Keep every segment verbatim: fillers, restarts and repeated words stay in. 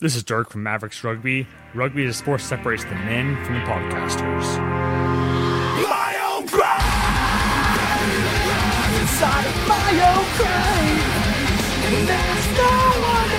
This is Dirk from Mavericks Rugby. Rugby is a sport that separates the men from the podcasters. My own grave, inside of my own grave, and there's no one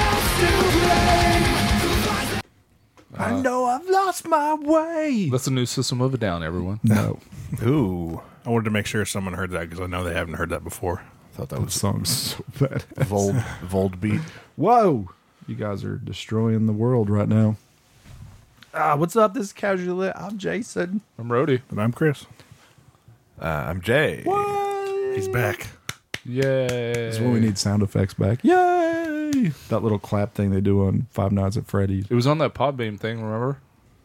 else to blame. Uh, I know I've lost my way. That's a new System of a Down, everyone. No. Ooh. I wanted to make sure someone heard that because I know they haven't heard that before. Thought that That was song's so bad. Vold, Vold beat. Whoa. You guys are destroying the world right now. Ah, what's up? This is Casually Lit. I'm Jason. I'm Rody. And I'm Chris. Uh, I'm Jay. What? He's back. Yay. This is when we need sound effects back. Yay! That little clap thing they do on Five Nights at Freddy's. It was on that Podbeam thing, remember?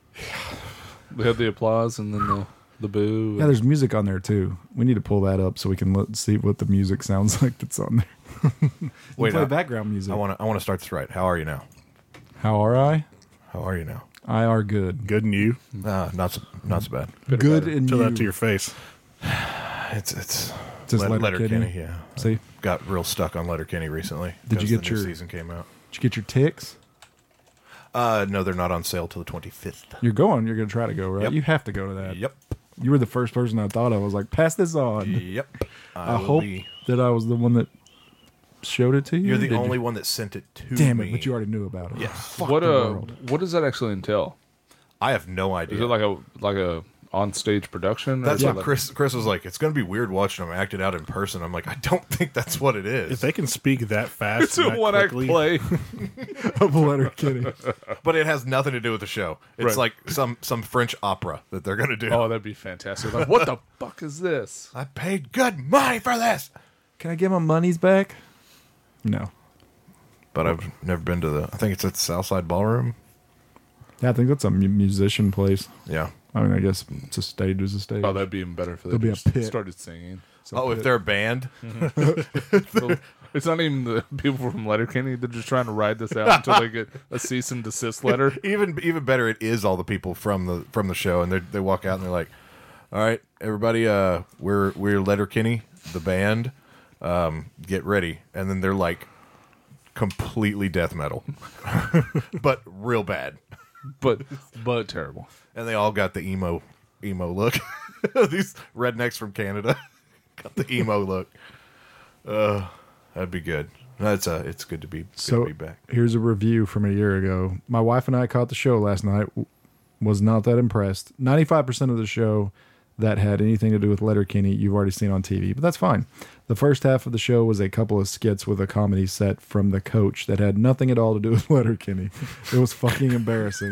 We had the applause and then the, the boo. Yeah, there's music on there too. We need to pull that up so we can let, see what the music sounds like that's on there. Wait, play I- background music. I want to. I want to start this right. How are you now? How are I? How are you now? I are good. Good and you? Uh, not so. Not so bad. Good and Tell you. that to your face. It's it's Just Let- Letterkenny? Letterkenny. Yeah. See? Got real stuck on Letterkenny recently. Did you because get the new your- season came out? Did you get your ticks? Uh, no, they're not on sale till the twenty-fifth. You're going. You're going to try to go, right? Yep. You have to go to that. Yep. You were the first person I thought of. I was like, pass this on. Yep. I, will hope be- that I was the one that showed it to you. You're the Did you? only one that sent it to Damn me. it, but you already knew about it. Yes. Fuck what the uh, world. what does that actually entail? I have no idea. Is it like a like a on stage production? or That's is it what like- Chris Chris was like. It's going to be weird watching them act it out in person. I'm like, I don't think that's what it is. If they can speak that fast, It's a and that one act quickly, play. Of Letterkenny. But it has nothing to do with the show. It's Right. like some some French opera that they're going to do. Oh, that'd be fantastic. Like, what the fuck is this? I paid good money for this. Can I get my monies back? No. But I've never been to the. I think it's at the Southside Ballroom. Yeah, I think that's a mu- musician place. Yeah. I mean, I guess it's a stage is a stage. Oh, that'd be even better if they There'll be a just pit. started singing. So Oh, if it- they're a band, So it's not even the people from Letterkenny. They're just trying to ride this out until they get a cease and desist letter. even even better, it is all the people from the from the show, and they they walk out and they're like, "All right, everybody, uh, we're we're Letterkenny, the band. Um, get ready." And then they're like, completely death metal, but real bad. But but terrible. And they all got the emo emo look. These rednecks from Canada got the emo look. Uh, that'd be good. That's uh, it's good to be good So to be back. here's a review from a year ago. My wife and I caught the show last night. w- Was not that impressed. ninety-five percent of the show that had anything to do with Letterkenny you've already seen on T V, but that's fine. The first half of the show was a couple of skits with a comedy set from The Coach that had nothing at all to do with Letterkenny. It was fucking embarrassing.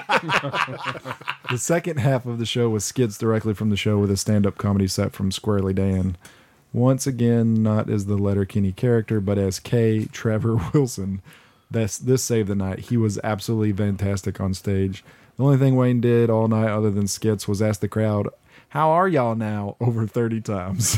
The second half of the show was skits directly from the show with a stand-up comedy set from Squarely Dan. Once again, not as the Letterkenny character, but as K. Trevor Wilson. That's, this saved the night. He was absolutely fantastic on stage. The only thing Wayne did all night other than skits was ask the crowd, "How are y'all now?" over thirty times.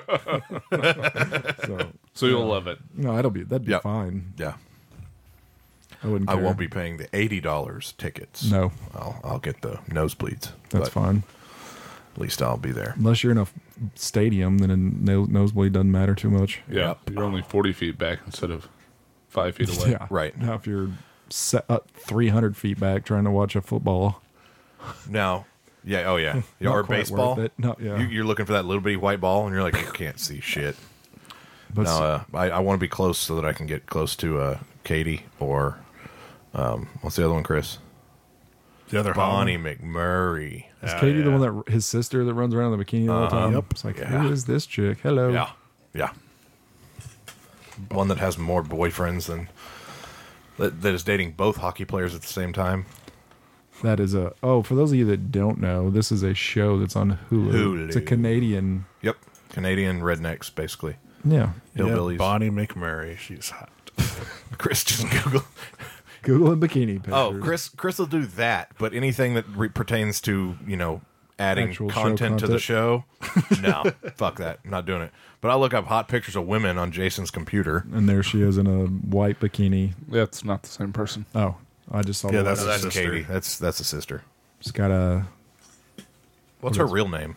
so, So you'll love it. no, that'll be that'd be Yep. fine. Yeah, I wouldn't. I care. won't be paying the eighty dollars tickets. No, I'll I'll get the nosebleeds. that's but fine. At least I'll be there. Unless you're in a f- stadium, then a no- nosebleed doesn't matter too much. Yeah, Yep. you're only forty feet back instead of five feet away. Yeah, Right. Now, if you're set up three hundred feet back trying to watch a football, Now, yeah, oh yeah, yeah Not or quite baseball. worth it. No, yeah. You, you're looking for that little bitty white ball, and you're like, you can't see shit. but No, uh, I, I want to be close so that I can get close to uh, Katie or um, what's the other one, Chris? the other Bonnie Holland. McMurray. is Oh, Katie the yeah. one that his sister that runs around in the bikini all the time? Yep. It's like, Yeah. who is this chick? Hello. Yeah, yeah. One that has more boyfriends than that, that is dating both hockey players at the same time. That is a oh. For those of you that don't know, this is a show that's on Hulu. Hulu. It's a Canadian. Yep, Canadian rednecks, basically. Yeah. Yeah, Hillbillies. Bonnie McMurray. She's hot. Chris just Google. Google and bikini pictures. Oh, Chris, Chris will do that, but anything that re- pertains to, you know, adding Actual show content to the content. show, no, fuck that, I'm not doing it. But I'll look up hot pictures of women on Jason's computer. And there she is in a white bikini. That's not the same person. Oh, I just saw Yeah, the that's No, letters. that's sister. Katie. That's that's a sister. She's got a What's her real name?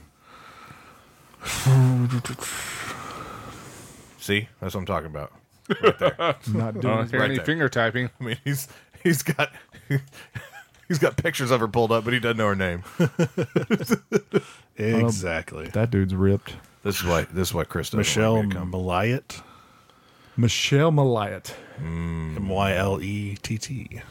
See, that's what I'm talking about. Right there. not I doing don't hear right any there. finger typing. I mean, he's he's got he's got pictures of her pulled up, but he doesn't know her name. Exactly. That dude's ripped. This is why this is why Chris doesn't Michelle want me to come. Malayat. Michelle Malayat. M Y L E T T.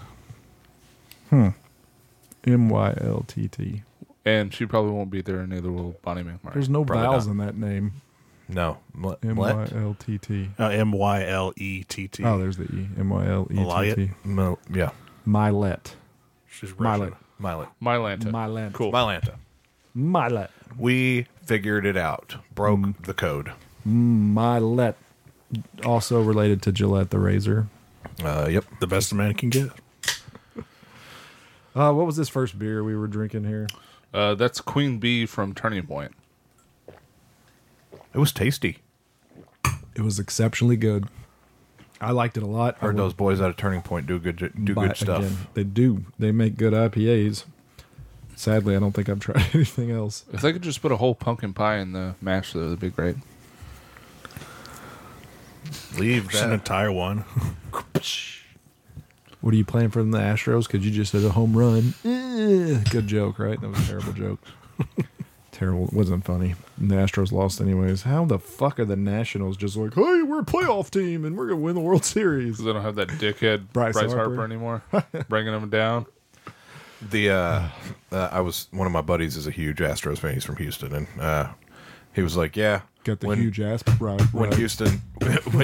M Y L T T. And she probably won't be there, and neither will Bonnie McMurray. There's no Probably vowels not. in that name. No, M- M Y Let? L T T. Uh, M Y L E T T. Oh, there's the E. M Y L E T T. Malayat? Mo- yeah, Milet. She's Milet. Russian. Milet. Mylanta. Milet. Cool. Mylanta. Milet. We figured it out. Broke the code. Milet. Also related to Gillette the razor. Uh, yep. The best a man can get. Uh, what was this first beer we were drinking here? Uh, that's Queen Bee from Turning Point. It was tasty. It was exceptionally good. I liked it a lot. I Heard would those boys out of Turning Point do good do buy good it stuff. again. They do. They make good I P As. Sadly, I don't think I've tried anything else. If they could just put a whole pumpkin pie in the mash, though, that'd be great. Leave Just an that. entire one. What are you playing for the Astros? Because you just hit a home run. Eh, good joke, right? That was a terrible joke. Terrible. It wasn't funny. And the Astros lost anyways. How the fuck are the Nationals just like, hey, we're a playoff team and we're going to win the World Series? Because they don't have that dickhead Bryce Bryce, Harper. Harper. anymore, bringing them down. The uh, uh, I was one of my buddies is a huge Astros fan. He's from Houston, and uh, he was like, "Yeah, Got the when, huge ass. Right. when right. Houston." when,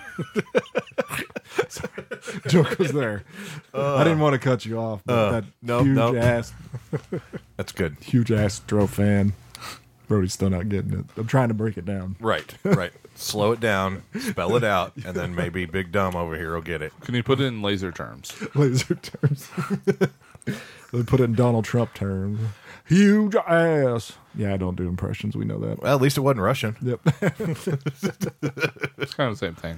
joke was there. I didn't want to cut you off, but Uh, that nope, huge nope. ass, That's good. huge Astro fan. Brody's still not getting it. I'm trying to break it down. Right, right. Slow it down, spell it out, and then maybe Big Dumb over here will get it. Can you put it in laser terms? Laser terms. They put it in Donald Trump terms. Huge ass. Yeah, I don't do impressions. We know that. Well, at least it wasn't Russian. Yep. It's kind of the same thing.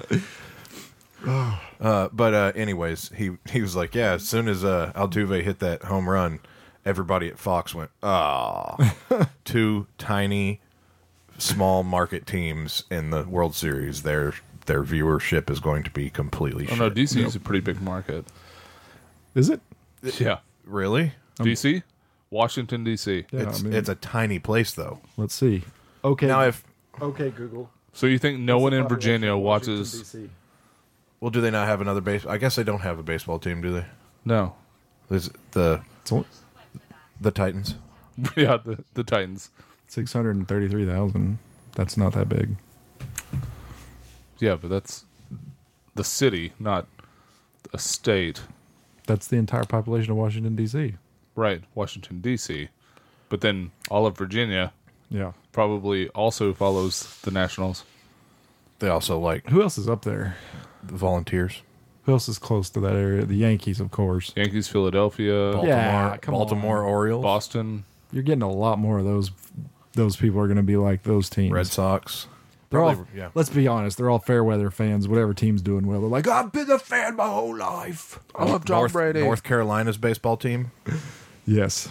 Uh, but uh, anyways, he he was like, yeah. As soon as uh, Altuve hit that home run, everybody at Fox went, ah, two tiny, small market teams in the World Series. Their their viewership is going to be completely Oh shit. no, D C is a pretty big market. Is it? Yeah, Really? D C, Washington D C. Yeah, it's I mean, it's a tiny place though. let's see. Okay. Now, if okay, Google. So you think no one in Virginia watches? well, do they not have another base? I guess they don't have a baseball team, do they? No. There's the It's the Titans. Yeah, the the Titans. six hundred thirty-three thousand. That's not that big. Yeah, but that's the city, not a state. That's the entire population of Washington, D C. Right, Washington D C. But then all of Virginia Yeah. probably also follows the Nationals. They also like Who else is up there? the Volunteers. Who else is close to that area? The Yankees, of course. Yankees, Philadelphia, Baltimore, Yeah, come Baltimore Orioles, Boston. You're getting a lot more of those. Those people are going to be like those teams. Red Sox. They're all, Probably, yeah. Let's be honest. They're all fair weather fans. Whatever team's doing well, they're like, I've been a fan my whole life. I love John North, Brady. North Carolina's baseball team. Yes.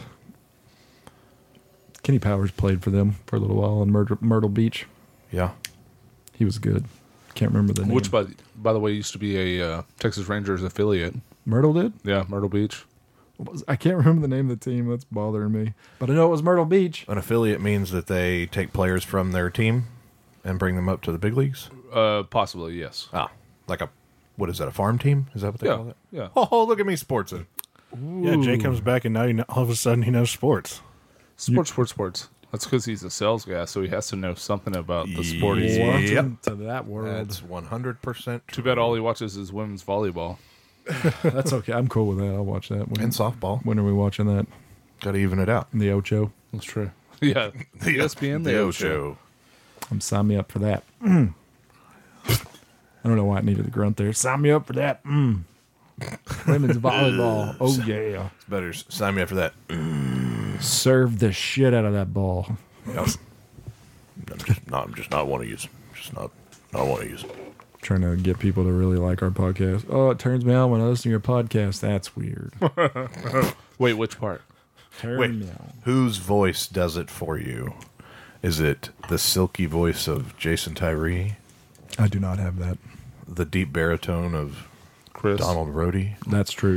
Kenny Powers played for them for a little while in Myrtle, Myrtle Beach. Yeah. He was good. Can't remember the name. Which, by by the way, used to be a uh, Texas Rangers affiliate. Myrtle did? Yeah, Myrtle Beach. What was- I can't remember the name of the team. That's bothering me. But I know it was Myrtle Beach. An affiliate means that they take players from their team and bring them up to the big leagues. Uh, possibly, yes. Ah, like a what is that? A farm team? Is that what they Yeah, call it? yeah. Oh, look at me, sportsing. Yeah, Jay comes back and now you know, all of a sudden he knows sports. Sports, sports, sports. That's because he's a sales guy, so he has to know something about the sport he's Yeah. watching. Welcome to that world. That's one hundred percent Too bad all he watches is women's volleyball. That's okay. I'm cool with that. I'll watch that. When, And softball. when are we watching that? Got to even it out. In the Ocho. That's true. Yeah, E S P N, the, The O Ocho. I'm sign me up for that. Mm. I don't know why I needed a grunt there. Sign me up for that. Mm. Women's volleyball. Oh yeah. It's better. s- Sign me up for that. Serve the shit out of that ball. Yep. I'm just not. I'm just not want to use. Just not. Not want to use. Trying to get people to really like our podcast. Oh, it turns me on when I listen to your podcast. That's weird. Wait, which part? Turn Wait. me on. Whose voice does it for you? Is it the silky voice of Jason Tyree? I do not have that. The deep baritone of Chris? Donald Rhodey? That's true.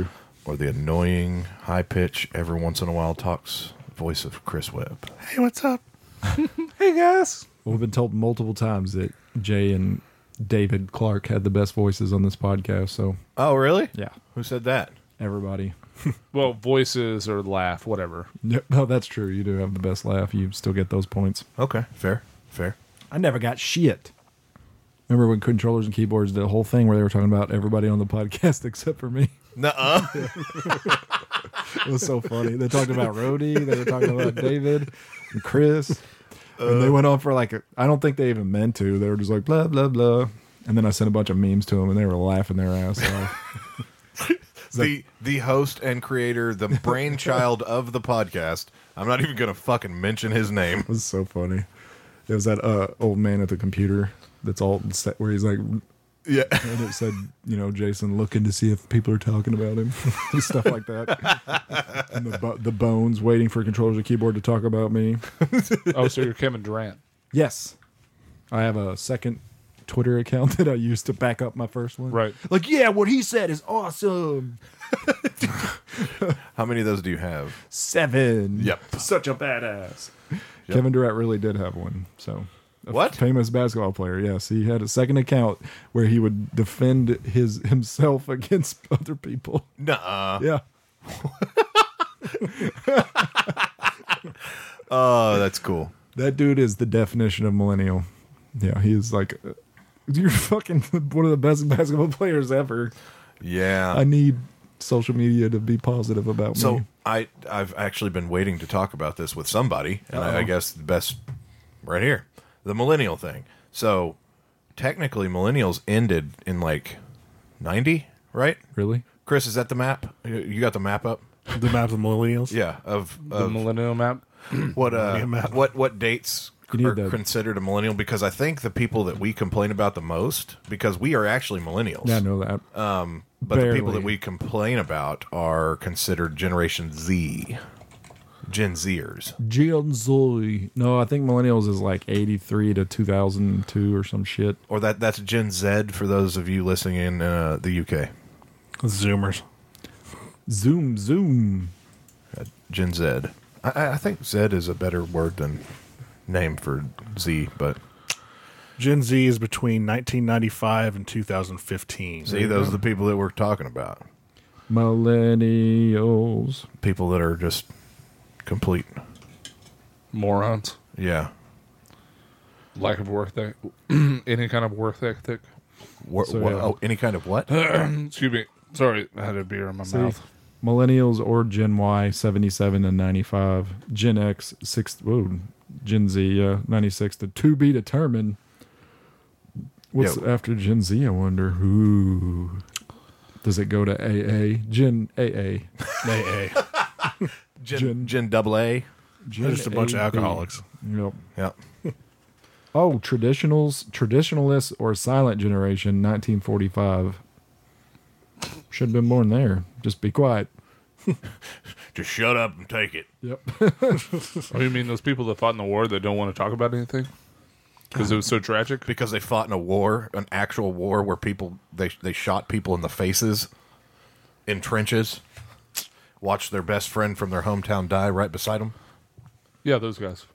or the annoying, high pitch, every once in a while talks voice of Chris Webb. Hey, what's up? Hey guys. Well, we've been told multiple times that Jay and David Clark had the best voices on this podcast. So, Oh, really? yeah, Who said that? everybody. Well, voices or laugh, whatever. Yep. Oh, that's true. You do have the best laugh. You still get those points. Okay, fair, fair. I never got shit. Remember when controllers and keyboards did a whole thing where they were talking about everybody on the podcast except for me? Nuh-uh. It was so funny. They talked about Rhodey. They were talking about David and Chris. And they went on for like, a, I don't think they even meant to. They were just like, blah, blah, blah. And then I sent a bunch of memes to them and they were laughing their ass off. the the host and creator, the brainchild of the podcast. I'm not even going to fucking mention his name. It was so funny. It was that uh, old man at the computer that's all set where he's like, Yeah. and it said, you know, Jason looking to see if people are talking about him. Stuff like that. And the, bo- the bones waiting for controllers and keyboard to talk about me. Oh, so you're Kevin Durant. Yes. I have a second Twitter account that I used to back up my first one. Right. Like, yeah, what he said is awesome. How many of those do you have? Seven. Yep. Such a badass. Kevin Durant really did have one. So a What? famous basketball player? Yes, he had a second account where he would defend his himself against other people. Nuh-uh. Yeah. Oh, that's cool. That dude is the definition of millennial. Yeah, he is like, uh, you're fucking one of the best basketball players ever. Yeah. I need social media to be positive about So me. I I've actually been waiting to talk about this with somebody, and I, I guess the best right here, the millennial thing. So technically, millennials ended in like ninety, right? Really? Chris, is that the map? You- You got the map up? The map of the millennials. Yeah, of, The of millennial map. what uh Millennium map. what what dates You need are that. considered a millennial? Because I think the people that we complain about the most, because we are actually millennials. Yeah, I know that. But the people Barely. that we complain about are considered Generation Z, Gen Zers. Gen Z. No, I think millennials is like eighty-three to two thousand two or some shit. Or that that's Gen Z for those of you listening in uh, the U K. Zoomers. Zoom, zoom. Gen Z. I- I, I think Z is a better word than name for Z, but Gen Z is between nineteen ninety-five and two thousand fifteen. see, those are the people that we're talking about. Millennials. People that are just complete. Morons. Yeah. Lack of work ethic. Any kind of work ethic. Wha- So, wha- yeah. Oh, any kind of what? Excuse me. Sorry, I had a beer in my See, mouth. millennials or Gen Y, seventy-seven and ninety-five. Gen X, six. Whoa, Gen Z, uh, ninety-six to to be determined. What's Yeah. after Gen Z? I wonder. Ooh, does it go to A A? Gen A A. A A. Gen, Gen- Gen double A. They're just a bunch of A B. alcoholics. Yep. Yeah. Oh, traditionals, traditionalists or silent generation, nineteen forty-five. Should have been born there. Just be quiet. Just shut up and take it. Yep. Oh, you mean those people that fought in the war that don't want to talk about anything? Because it was so tragic? Because they fought in a war, an actual war where people they they shot people in the faces in trenches. Watched their best friend from their hometown die right beside them. Yeah, those guys.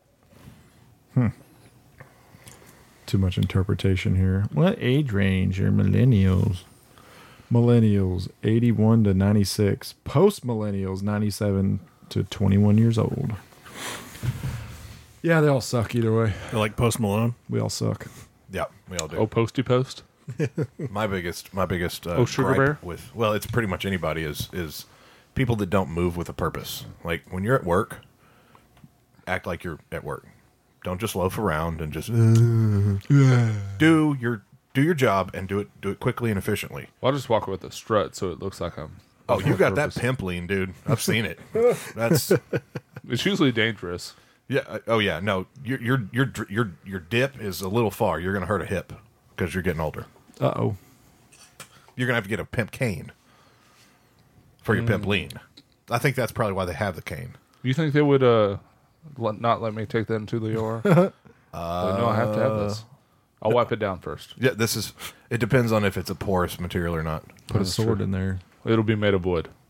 Too much interpretation here. What age range are millennials? Millennials, eighty-one to ninety-six. Post millennials, ninety-seven to twenty-one years old. Yeah, they all suck either way. They're like Post Malone. We all suck. Yeah, we all do. Oh, posty post? My biggest, my biggest. Uh, Oh, Sugar gripe Bear? with well, it's pretty much anybody is is people that don't move with a purpose. Like when you're at work, act like you're at work. Don't just loaf around and just do your do your job and do it do it quickly and efficiently. Well, I'll just walk with a strut so it looks like I'm... Oh, you got that purpose. pimp lean, dude. I've seen it. That's It's usually dangerous. yeah. uh, Oh yeah. No, your your your dr- your your dip is a little far. You're gonna hurt a hip because you're getting older. Uh oh. You're gonna have to get a pimp cane for your pimp lean. I think that's probably why they have the cane. You think they would uh, let, not let me take that into the O R? uh, no, I have to have this. I'll wipe it down first. Yeah, this is. It depends on if it's a porous material or not. Put a That's sword true. in there. It'll be made of wood.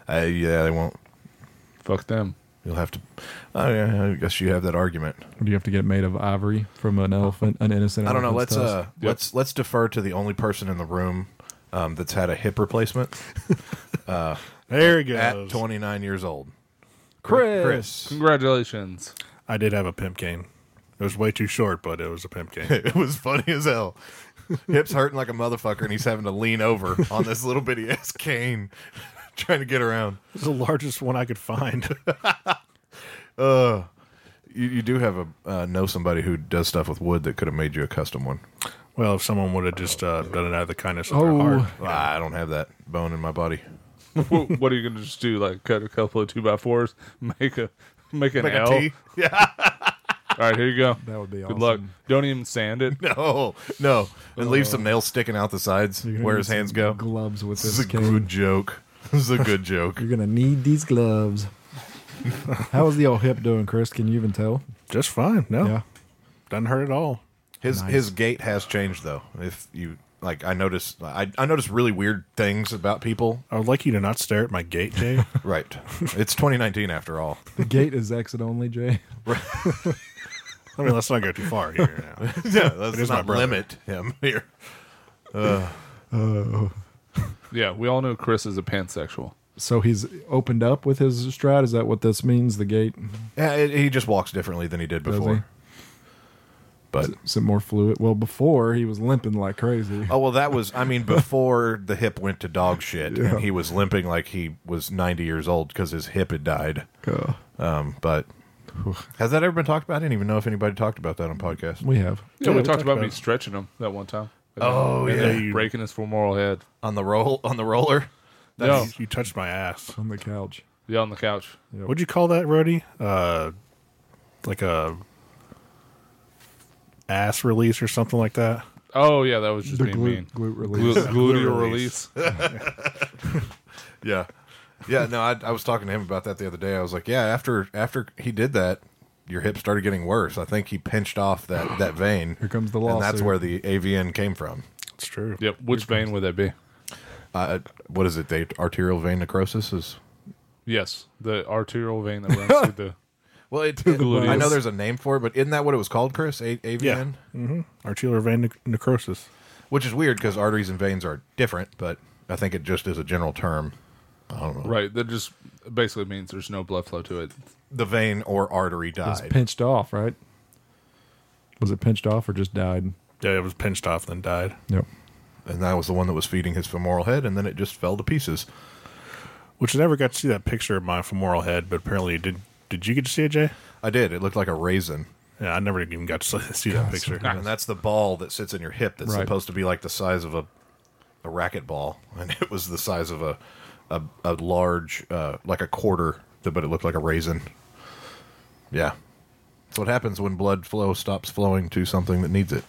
Uh, yeah, they won't. Fuck them. You'll have to. Oh yeah, I guess you have that argument. Do you have to get it made of ivory from an elephant, an innocent? I don't know. Let's elephant's uh, tusk? Yep. let's let's defer to the only person in the room um, that's had a hip replacement There he goes. at twenty-nine years old. Chris. Chris. Congratulations. I did have a pimp cane. It was way too short, but it was a pimp cane. It was funny as hell. Hips hurting like a motherfucker, and he's having to lean over on this little bitty ass cane, trying to get around. It was the largest one I could find. Uh, you, you do have a uh, know somebody who does stuff with wood that could have made you a custom one. Well, if someone would have just uh, done it out of the kindness of Oh. their heart. Well, I don't have that bone in my body. what what are you gonna just do? Like cut a couple of two by fours, make a make an Like L. a T? Yeah. All right, here you go. That would be Good awesome. luck. Don't even sand it. No, no. And leave some nails sticking out the sides You're gonna where need his some hands go. Gloves with This this, is a cane. good joke. This is a good joke. You're gonna need these gloves. How is the old hip doing, Chris? Can you even tell? Just fine. No, Yeah. doesn't hurt at all. His Nice. his gait has changed though. If you like, I notice I I notice really weird things about people. I would like you to not stare at my gate, Jay. Right. It's twenty nineteen after all. The gate is exit only, Jay. I mean, let's not go too far here now. Yeah, let's is my not brother. limit him here. Yeah, we all know Chris is a pansexual. So he's opened up with his stride. Is that what this means? The gate? Yeah, it, he just walks differently than he did Does before. he? But Is it more fluid? Well, before he was limping like crazy. oh well, that was I mean before the hip went to dog shit, Yeah. and he was limping like he was ninety years old because his hip had died. Uh, Um, but has that ever been talked about? I didn't even know if anybody talked about that on podcast. we have. Yeah, we we talked talked about about me it. stretching him that one time. Oh, And yeah. then You- breaking his femoral head. On the roll, on the roller. No, You, you touched my ass. On the couch. yeah, on the couch. What'd you call that, Rody? Uh, like a ass release or something like that? Oh yeah, that was just The being glute, mean. glute release. Glu- gluteal release. release. Yeah, yeah. No, I, I was talking to him about that the other day. I was like, yeah, after after he did that, your hip started getting worse. I think he pinched off that that vein. Here comes the and that's lawsuit. where the A V N came from. It's true. Yep. Which vein would that be? Uh, what is it? The arterial vein necrosis is. Yes, the arterial vein that runs through the. Well, it, Gluteus. I know there's a name for it, but isn't that what it was called, Chris? A- AVN? Yeah. Mm-hmm. Arterial vein nec- necrosis. Which is weird because arteries and veins are different, but I think it just is a general term. I don't know. Right. That just basically means there's no blood flow to it. The vein or artery It was died. pinched off, right? Was it pinched off or just died? Yeah, it was pinched off, then died. Yep. And that was the one that was feeding his femoral head, and then it just fell to pieces. Which I never got to see that picture of my femoral head, but apparently you did. Did you get to see it, Jay? I did. It looked like a raisin. Yeah, I never even got to see that picture. And that's the ball that sits in your hip that's Right. supposed to be like the size of a a racket ball. And it was the size of a a, a large, uh, like a quarter, but it looked like a raisin. Yeah. That's what happens when blood flow stops flowing to something that needs it.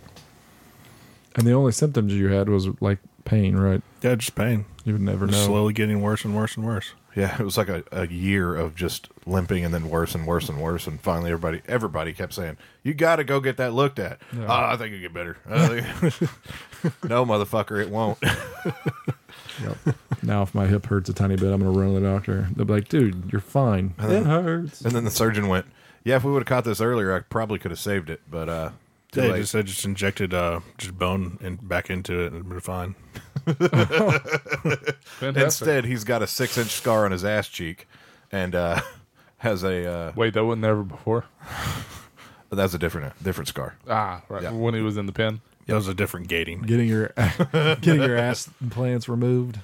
And the only symptoms you had was like pain, right? Yeah, just pain. You would never Just know. slowly getting worse and worse and worse. Yeah, it was like a, a year of just limping and then worse and worse and worse. And finally, everybody everybody kept saying, you got to go get that looked at. Yeah. Oh, I think it'll get better. I think- no, motherfucker, it won't. Yep. Now, if my hip hurts a tiny bit, I'm going to run to the doctor. They'll be like, dude, you're fine. It hurts. And then the surgeon went, yeah, if we would have caught this earlier, I probably could have saved it. But uh, too They late. just, I just injected uh, just bone and back into it and it'd been fine. Fantastic. Instead, he's got a six inch scar on his ass cheek and uh, has a, uh, Wait, that wasn't ever before. that's a different different scar. Ah, right. Yeah. When he was in the pen. That was a different gating. Getting your getting your ass implants removed.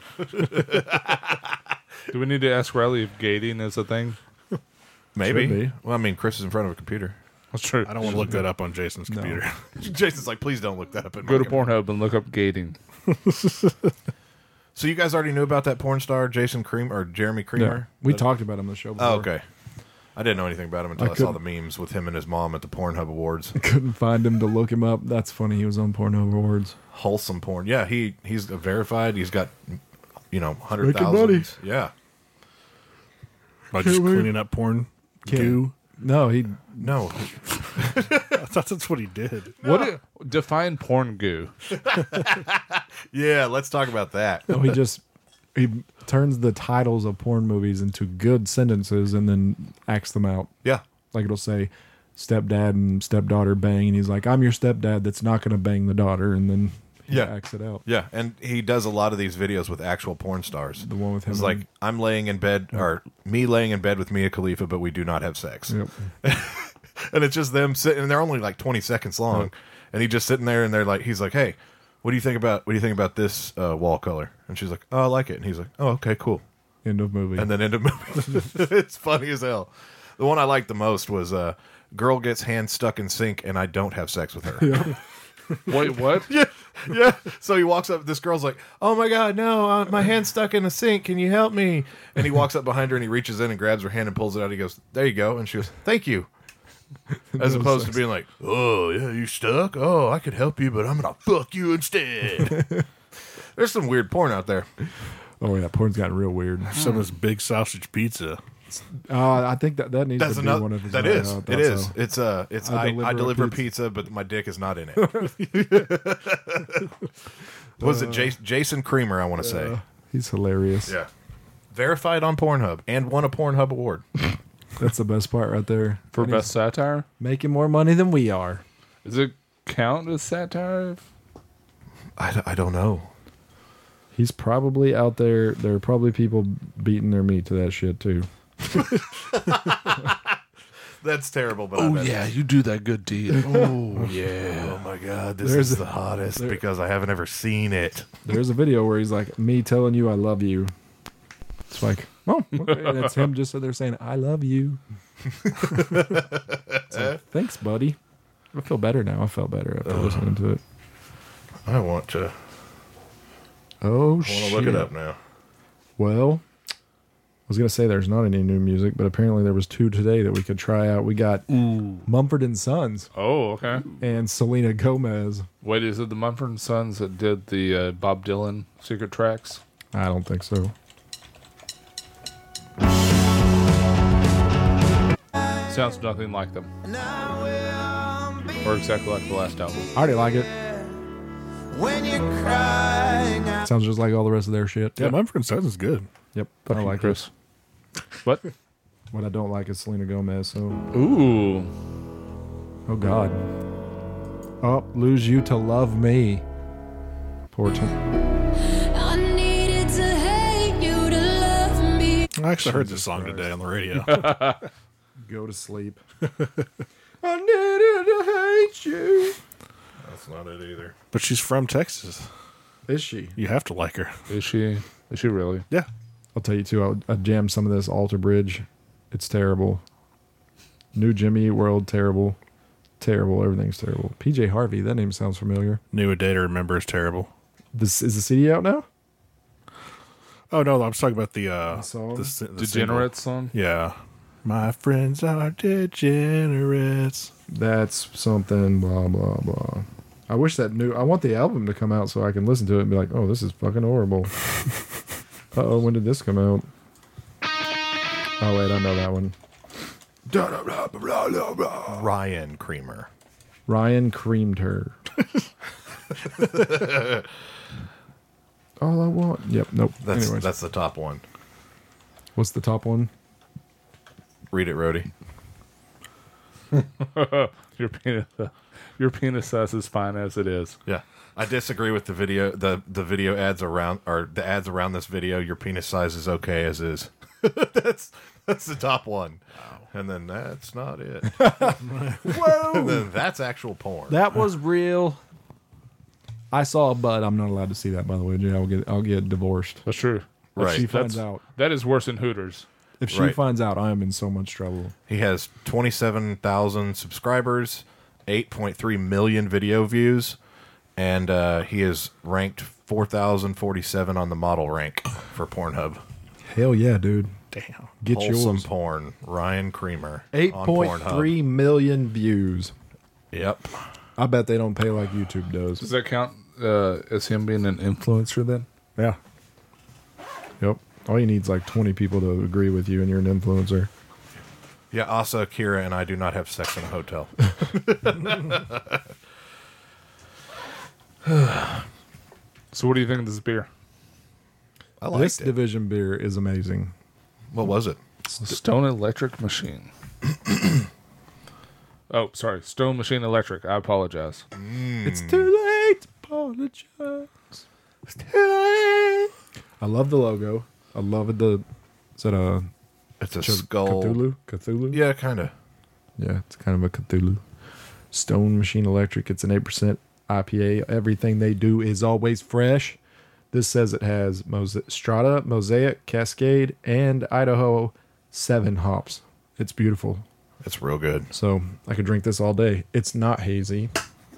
Do we need to ask Riley if gating is a thing? Maybe. Should be. Well, I mean, Chris is in front of a computer. That's true. I don't want to look that up on Jason's computer. Jason's like, please don't look that up. In Go my to computer." Pornhub and look up gating. So you guys already knew about that porn star, Jason Creamer, or Jeremy Yeah. Creamer? We talked about him on the show before. Oh, okay. I didn't know anything about him until I I, saw the couldn't- memes with him and his mom at the Pornhub Awards. Couldn't find him to look him up. That's funny. He was on Pornhub Awards. Wholesome porn. Yeah, he he's verified. He's got, you know, hundred Making money. thousand. Yeah. By just Can't wait. cleaning up porn Can't- goo. No, he No. I thought that's what he did. What i- define porn goo? Yeah, let's talk about that. no, he just he turns the titles of porn movies into good sentences and then acts them out. Yeah. Like it'll say, stepdad and stepdaughter bang, and he's like, I'm your stepdad that's not going to bang the daughter, and then he Yeah. acts it out. Yeah, and he does a lot of these videos with actual porn stars. The one with him. It's on- like, I'm laying in bed, or me laying in bed with Mia Khalifa, but we do not have sex. Yep. And it's just them sitting, and they're only like twenty seconds long. And he's just sitting there, and they're like, he's like, hey, what do you think about what do you think about this uh, wall color? And she's like, oh, I like it. And he's like, oh, okay, cool. End of movie. And then end of movie. It's funny as hell. The one I liked the most was uh, girl gets hand stuck in sink, and I don't have sex with her. Wait, what? Yeah, yeah. So he walks up. This girl's like, "Oh my god, no! Uh, my hand's stuck in the sink. Can you help me?" And he walks up behind her and he reaches in and grabs her hand and pulls it out. He goes, "There you go." And she goes, "Thank you." As No opposed sex. to being like, "Oh yeah, you stuck? Oh, I could help you, but I'm gonna fuck you instead." There's some weird porn out there. Oh yeah, porn's gotten real weird. Some of this big sausage pizza. Uh, I think that that needs That's to be another. one of his. That yeah, is. I thought It is. so. It's uh. It's I I, deliver I a deliver pizza. pizza, but my dick is not in it. Was it Jas- Jason Creamer? I want to say. Uh, he's hilarious. Yeah. Verified on Pornhub and won a Pornhub award. That's the best part right there. For And he's best satire? making more money than we are. Does it count as satire? I, d- I don't know. He's probably out there. There are probably people beating their meat to that shit too. That's terrible, but I bet. you do that good deed. Oh, yeah. Oh my god, this There's is a- the hottest there- because I haven't ever seen it. There's a video where he's like, "Me telling you I love you." It's like, oh, okay. And it's him just so they're saying, "I love you." It's like, thanks, buddy. I feel better now. I felt better after listening to it. I want to. Oh I want shit! to look it up now. Well, I was gonna say there's not any new music, but apparently there was two today that we could try out. We got Mumford and Sons Oh, okay. and Selena Gomez. Wait, is it the Mumford and Sons that did the uh, Bob Dylan secret tracks? I don't think so. Sounds nothing like them. Or exactly like the last album. I already like it. Sounds just like all the rest of their shit. Yeah, Mumford and Sons is good. Yep. Fuck I you, like Chris. What? it. What I don't like is Selena Gomez. So, Ooh. oh god. Oh, lose you to love me. Poor Tim. I needed to hate you to love me. I actually heard this Jesus song Christ. today on the radio. Go to sleep. I needed to hate you. That's not it either. But she's from Texas. Is she? You have to like her. Is she? Is she really? Yeah. I'll tell you too. I, I jammed some of this Alter Bridge. It's terrible. New Jimmy Eat World, terrible, terrible. Everything's terrible. P J Harvey. That name sounds familiar. New A Day to Remember is terrible. This is the C D out now. Oh, no, I'm talking about the... Uh, The song? the, si- the Degenerate song? single. Yeah. My friends are degenerates. That's something. Blah blah blah. I wish that new. I want the album to come out so I can listen to it and be like, "Oh, this is fucking horrible." Uh oh, when did this come out? Oh wait, I know that one. Ryan Creamer. Ryan creamed her. All I want. Yep. Nope. That's Anyways, that's the top one. what's the top one? Read it, Rhodey. Your penis, uh, your penis size is fine as it is. Yeah. I disagree with the video. The the video ads around or the ads around this video. Your penis size is okay as is. that's that's the top one. And then that's not it. Whoa! And then that's actual porn. That was real. I saw a butt. I'm not allowed to see that, by the way. Jay. I'll get I'll get divorced. That's true. If Right. she finds That's- out. That is worse than Hooters. If she Right. finds out, I am in so much trouble. He has twenty-seven thousand subscribers, eight point three million video views, and uh, he is ranked four thousand forty-seven on the model rank for Pornhub. Hell yeah, dude. Damn. Get Wholesome yours. porn. Ryan Creamer. Eight on point Pornhub. three million views. Yep. I bet they don't pay like YouTube does. Does that count uh, as him being an influencer then? Yeah. Yep. All you need is like twenty people to agree with you, and you're an influencer. Yeah, Asa, Kira, and I do not have sex in a hotel. So what do you think of this beer? I liked This it. division beer is amazing. What was it? Stone Electric Machine. Oh, sorry. Stone Machine Electric. I apologize. It's too late to apologize. It's too late. I love the logo. I love it. The is that a It's a Ch- skull. Cthulhu? Cthulhu? Yeah, kind of. Yeah, it's kind of a Cthulhu. Stone Machine Electric. It's an eight percent I P A. Everything they do is always fresh. This says it has Mose- Strata, Mosaic, Cascade, and Idaho seven hops. It's beautiful. It's real good. So I could drink this all day. It's not hazy.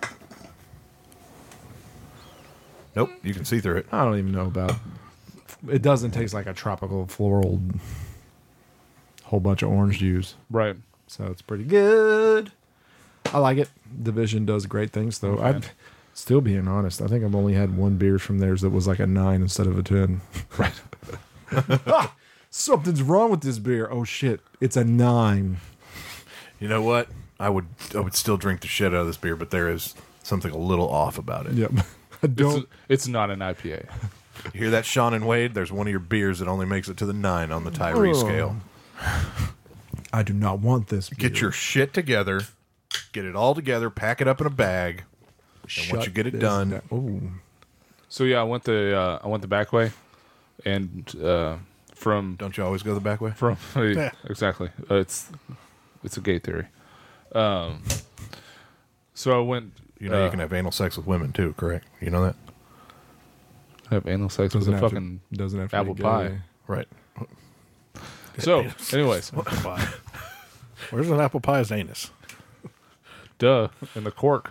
Nope, you can see through it. I don't even know about. It doesn't taste like a tropical floral whole bunch of orange juice. Right. So it's pretty good. I like it. Division does great things, though. Okay. I'm still being honest. I think I've only had one beer from theirs that was like a nine instead of a ten. Right. Ah, something's wrong with this beer. Oh shit! It's a nine. You know what? I would I would still drink the shit out of this beer, but there is something a little off about it. Yep. I don't. It's, it's not an I P A. You hear that, Sean and Wade? There's one of your beers that only makes it to the nine on the Tyree Oh. scale. I do not want this. Beer. Get your shit together, get it all together, pack it up in a bag, and once you get it this done, down. Oh, So yeah, I went the uh, I went the back way, and uh, from don't you always go the back way? from exactly uh, it's it's a gay theory. Um, so I went. You know uh, you can have anal sex with women too, correct? You know that? have anal sex with doesn't a have fucking to, doesn't have to apple be pie. gay. Right. So, anyways, Apple pie. Where's an apple pie's anus? duh, in the cork.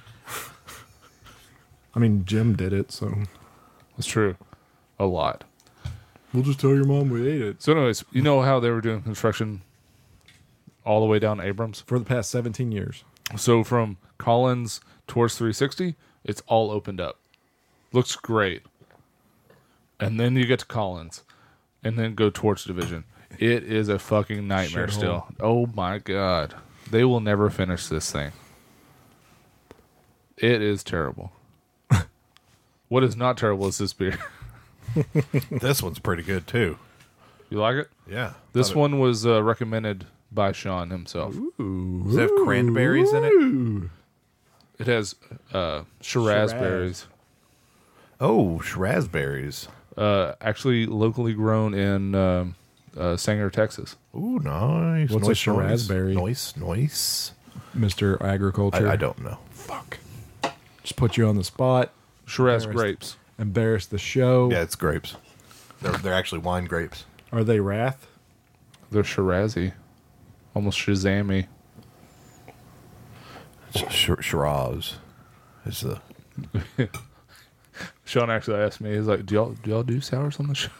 I mean, Jim did it, so It's true, a lot. we'll just tell your mom we ate it. So, anyways, you know how they were doing construction all the way down Abrams. For the past seventeen years. So from Collins towards three sixty, it's all opened up. Looks great. And then you get to Collins, and then go towards Division. It is a fucking nightmare Shithole. still. Oh my god. They will never finish this thing. It is terrible. What is not terrible is this beer. This one's pretty good too. You like it? Yeah. This Thought it- one was uh, recommended by Sean himself. Does it have cranberries in it? It has uh, Shiraz Shiraz. berries. Oh, raspberries. Uh, actually locally grown in um, uh, Sanger, Texas. Ooh, nice. What's a Noise, Shiraz berry? Noise, noise. Mister Agriculture. I, I don't know. Fuck. Just put you on the spot. Shiraz Embarrassed. grapes. Embarrass the show. Yeah, it's grapes. They're they're actually wine grapes. Are they Wrath? They're Shirazy. Almost Shazammy. It's Sh- Shiraz. It's the Sean actually asked me, he's like, do y'all, do y'all do sours on the show?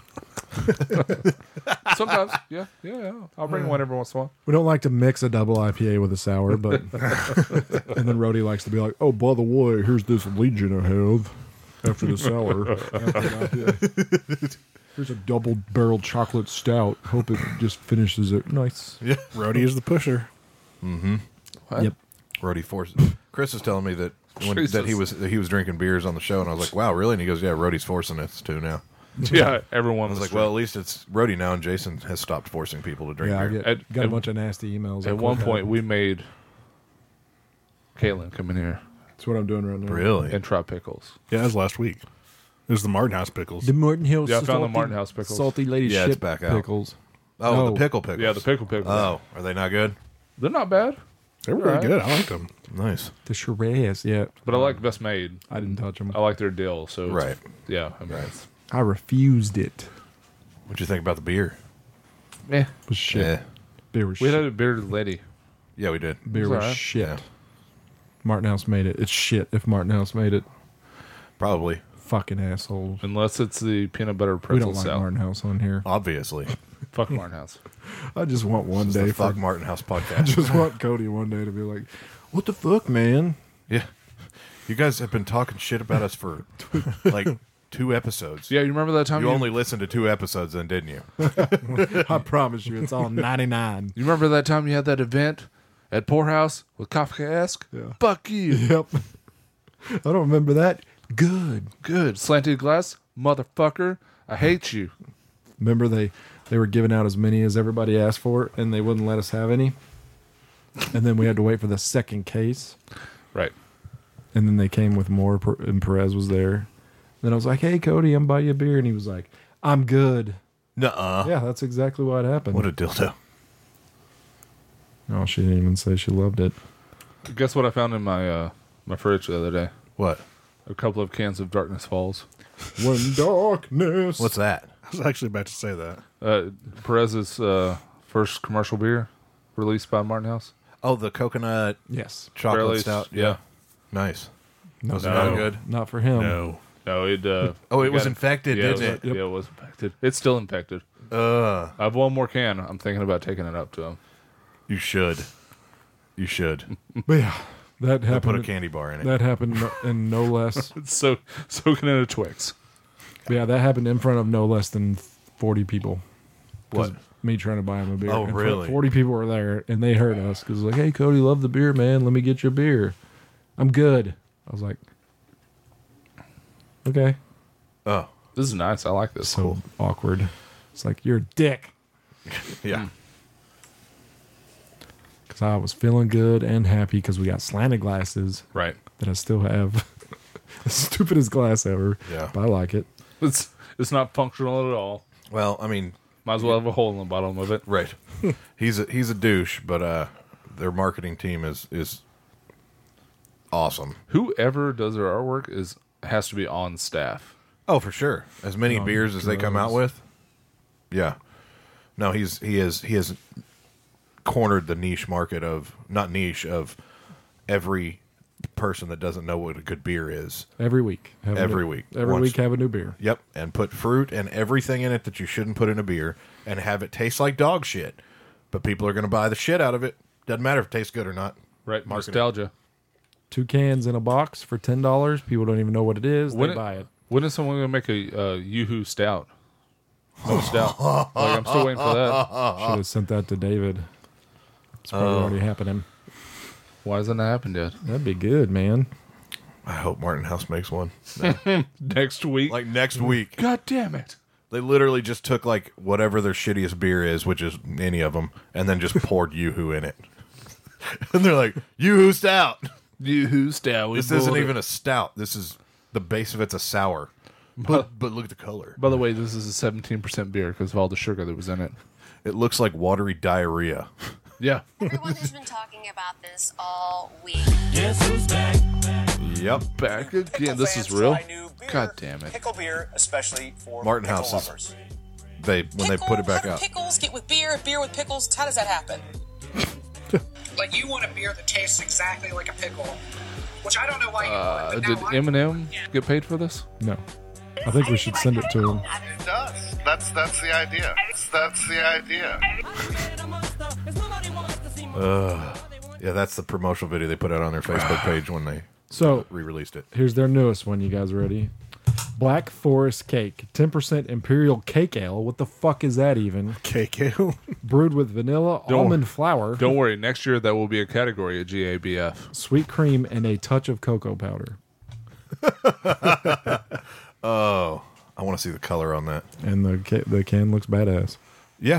Sometimes, yeah, yeah, yeah. I'll bring one every once in a while. We don't like to mix a double I P A with a sour, but and then Rhodey likes to be like, "Oh, by the way, here's this Legion I have after the sour. After the I P A. Here's a double-barreled chocolate stout. Hope it just finishes it nice." yeah. Rhodey is the pusher. What? Yep. Rhodey forces. Chris is telling me that when, Jesus. that he was that he was drinking beers on the show, and I was like, "Wow, really?" And he goes, "Yeah, Rhodey's forcing us to now." Yeah, everyone I was was like, "Well, at least it's Rhodey now," and Jason has stopped forcing people to drink Yeah, I beer. get, At- got a at- bunch of nasty emails. I at one clicked point, out. we made Caitlin come in here That's what I'm doing right now. Really? and try pickles. Yeah, that was last week. It was the Martin House pickles. The Morton Hill. Yeah, I found the salty- Martin House pickles. Salty lady Yeah, it's shit back out. pickles. oh, No. the pickle pickles. Yeah, the pickle pickles. Oh, are they not good? They're not bad, They're really Alright. good. I like them. Nice. The Shiraz, yeah. but I like Best Made. I didn't touch them. I like their dill. So it's- Right. yeah, I mean, it's, I refused it. What'd you think about the beer? eh. It was shit. Yeah, Beer was We shit. had a bearded lady. yeah, we did. Beer It's was alright. shit. Yeah. Martin House made it. It's shit if Martin House made it. Probably, Fucking assholes. Unless it's the peanut butter We pretzel don't like salad. Martin House on here. obviously. Fuck Martin House. I just want one This is day the for. Fuck Martin House I podcast. just want Cody one day to be like, "What the fuck, man?" Yeah, you guys have been talking shit about us for like two episodes. Yeah, you remember that time You you, only listened to two episodes, then didn't you? I promise you, it's all ninety-nine. You remember that time you had that event at Poorhouse with Kafkaesque? Yeah. Fuck you. Yep. I don't remember that. Good. Good. Slanted glass, motherfucker. I hate you. Remember they they were giving out as many as everybody asked for, and they wouldn't let us have any. And then we had to wait for the second case. Right. And then they came with more, Per- and Perez was there. Then I was like, "Hey, Cody, I'm buy you a beer," and he was like, "I'm good." Nuh-uh. Yeah, that's exactly what happened. What a dildo. No, she didn't even say she loved it. Guess what I found in my uh, my fridge the other day? What? A couple of cans of Darkness Falls. When darkness. What's that? I was actually about to say that. Uh, Perez's uh, first commercial beer released by Martin House. Oh, the coconut Yes. chocolate Barrel-aged, stout. yeah. Yeah. Nice. No, Was it No. not good? Not for him. No. No, it. Uh, Oh, it we was got infected, yeah, didn't it? it? Was, Yeah, it was infected. It's still infected. Uh, I have one more can. I'm thinking about taking it up to him. you should. You should. But yeah, that Put a happened. candy bar in it. That happened no- in no less. It's so soaking in a Twix. Yeah, that happened in front of no less than forty people. 'Cause What? Me trying to buy him a beer. Oh, In front- really? forty people were there, and they heard us because like, "Hey, Cody, love the beer, man. Let me get you a beer. I'm good." I was like, "Okay." Oh, This is nice. I like this. So awkward. It's like you're a dick. yeah. Because I was feeling good and happy because we got slanted glasses Right. that I still have. The stupidest glass ever. Yeah. But I like it. It's it's not functional at all. Well, I mean, Might as well have a hole in the bottom of it. right. he's a he's a douche, but uh, their marketing team is is awesome. Whoever does their artwork is has to be on staff. Oh, for sure. As many Oh, beers as they come out gross. with. Yeah. No, he's he is he has cornered the niche market of not niche of every person that doesn't know what a good beer is. Every week. Have a Every new- week. Every Once- week have a new beer. Yep, and put fruit and everything in it that you shouldn't put in a beer and have it taste like dog shit. But people are going to buy the shit out of it. Doesn't matter if it tastes good or not. Right. Marketing. Nostalgia. Two cans in a box for ten dollars. People don't even know what it is. When they it- buy it. When is someone going to make a uh, Yoo-Hoo Stout? No stout. Like, I'm still waiting for that. Should have sent that to David. It's probably Oh. already happening. Why hasn't that happened yet? That'd be good, man. I hope Martin House makes one. Next week? Like next week. God damn it. They literally just took like whatever their shittiest beer is, which is any of them, and then just poured Yoo-Hoo in it. And they're like, Yoo-Hoo Stout. Yoo-Hoo Stout. We This isn't bought it. even a stout. This is the base of it's a sour. But, but look at the color. By the way, this is a seventeen percent beer because of all the sugar that was in it. It looks like watery diarrhea. Yeah. Everyone has been talking about this all week. Yep. Back again. This is real? God damn it. Pickle beer, especially for Martin pickle House is- lovers. They when they put it back How do out. pickles get with beer, beer with pickles. How does that happen? Like, you want a beer that tastes exactly like a pickle, which I don't know why you Uh, would, but did now I- Eminem get paid for this? No. I think we should send it to him. It does. That's that's the idea. That's the idea. Ugh. Yeah, that's the promotional video they put out on their Facebook page when they So re-released it. here's their newest one. You guys ready? Black Forest Cake, ten percent Imperial Cake Ale. What the fuck is that even? K K. Brewed with vanilla, Don't- almond flour, Don't worry. Next year, that will be a category at G A B F. sweet cream, and a touch of cocoa powder. Oh, I want to see the color on that. And the ca- the can looks badass. Yeah.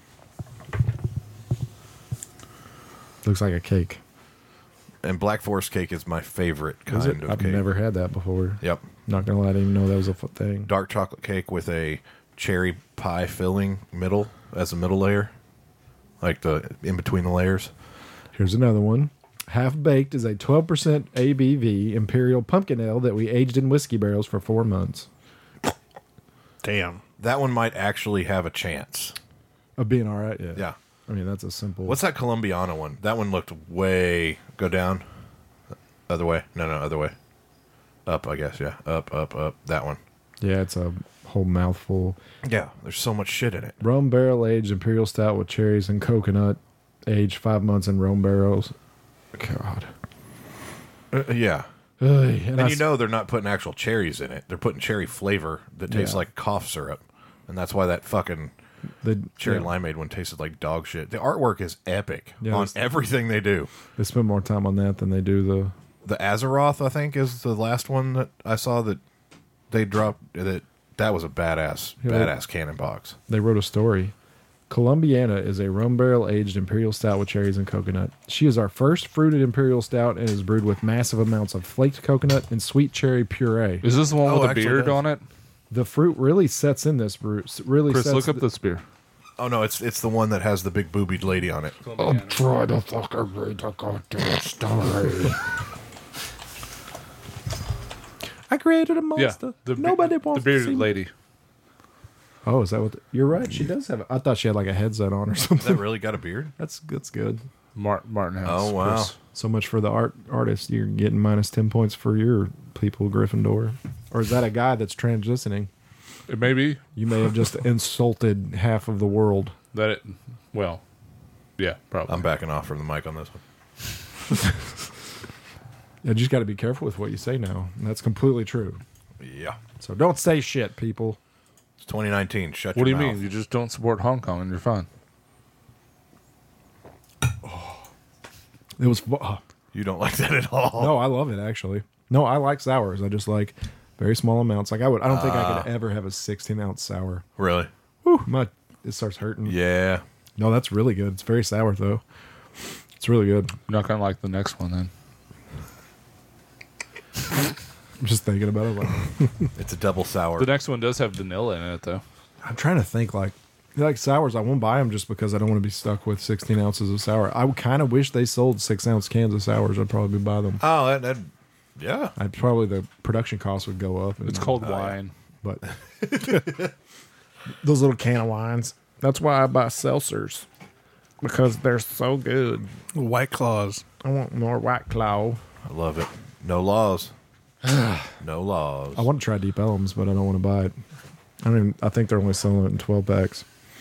Looks like a cake. And Black Forest cake is my favorite Is kind it? of I've cake. never had that before. Yep. Not gonna lie, I didn't even know that was a f- thing. Dark chocolate cake with a cherry pie filling middle as a middle layer. Like the in between the layers. Here's another one. Half Baked is a twelve percent A B V Imperial Pumpkin Ale that we aged in whiskey barrels for four months. Damn. That one might actually have a chance. Of being all right, yeah. Yeah. I mean, that's a simple. What's that Colombiana one? That one looked way go down. Other way. No, no, other way. Up, I guess, yeah. Up, up, up. That one. Yeah, it's a whole mouthful. Yeah, there's so much shit in it. Rome barrel aged Imperial Stout with cherries and coconut, aged five months in Rome barrels. God. Uh, yeah. Ugh, and And I you s- know they're not putting actual cherries in it. They're putting cherry flavor that tastes Yeah. like cough syrup. And that's why that fucking the cherry yeah, limeade one tasted like dog shit. The artwork is epic Yeah, on it's- everything they do. They spend more time on that than they do the. The Azeroth, I think, is the last one that I saw that they dropped that that was a badass, Yeah, badass cannon box. They wrote a story. Columbiana is a rum barrel aged imperial stout with cherries and coconut. She is our first fruited imperial stout and is brewed with massive amounts of flaked coconut and sweet cherry puree. Is this the one Oh, with it the actually beard does. on it? The fruit really sets in this brew. s- Really Chris, sets look up the- this beer. Oh no, it's it's the one that has the big boobied lady on it. I'm trying to fucking read the goddamn story. I created a Yeah, monster. the be- Nobody the wants to see bearded me. lady. Oh, is that what? The, you're right. She does have. I thought she had like a headset on or Has something. that really got a beard? That's that's good. Mart- Martin House. Oh, wow. Chris. So much for the art artist. You're getting minus ten points for your people, Gryffindor. Or is that a guy that's transitioning? It may be You may have just insulted half of the world. that it. Well, yeah, probably. I'm backing off from the mic on this one. You just got to be careful with what you say now. And that's completely true. Yeah, So don't say shit, people. it's twenty nineteen. Shut What do your you mouth. mean? You just don't support Hong Kong and you're fine. It was. Uh, You don't like that at all. no, I love it actually. No, I like sours. I just like very small amounts. Like I would. I don't think I Ah. could ever have a sixteen ounce sour. Really? Whew, my it starts hurting. Yeah. No, that's really good. It's very sour though. It's really good. You're not gonna like the next one then. I'm just thinking about it. Like It's a double sour. The next one does have vanilla in it though. I'm trying to think. Like like sours, I won't buy them just because I don't want to be stuck with sixteen ounces of sour. I kind of wish they sold six ounce cans of sours. I'd probably buy them. Oh, that, that yeah. I'd probably the production cost would go up. and- It's called Oh, yeah. wine. but those little can of wines. That's why I buy seltzers because they're so good. White Claws. I want more White Claw. I love it. No laws. No laws. I want to try Deep Elms, but I don't want to buy it. I don't even, I think they're only selling it in twelve packs.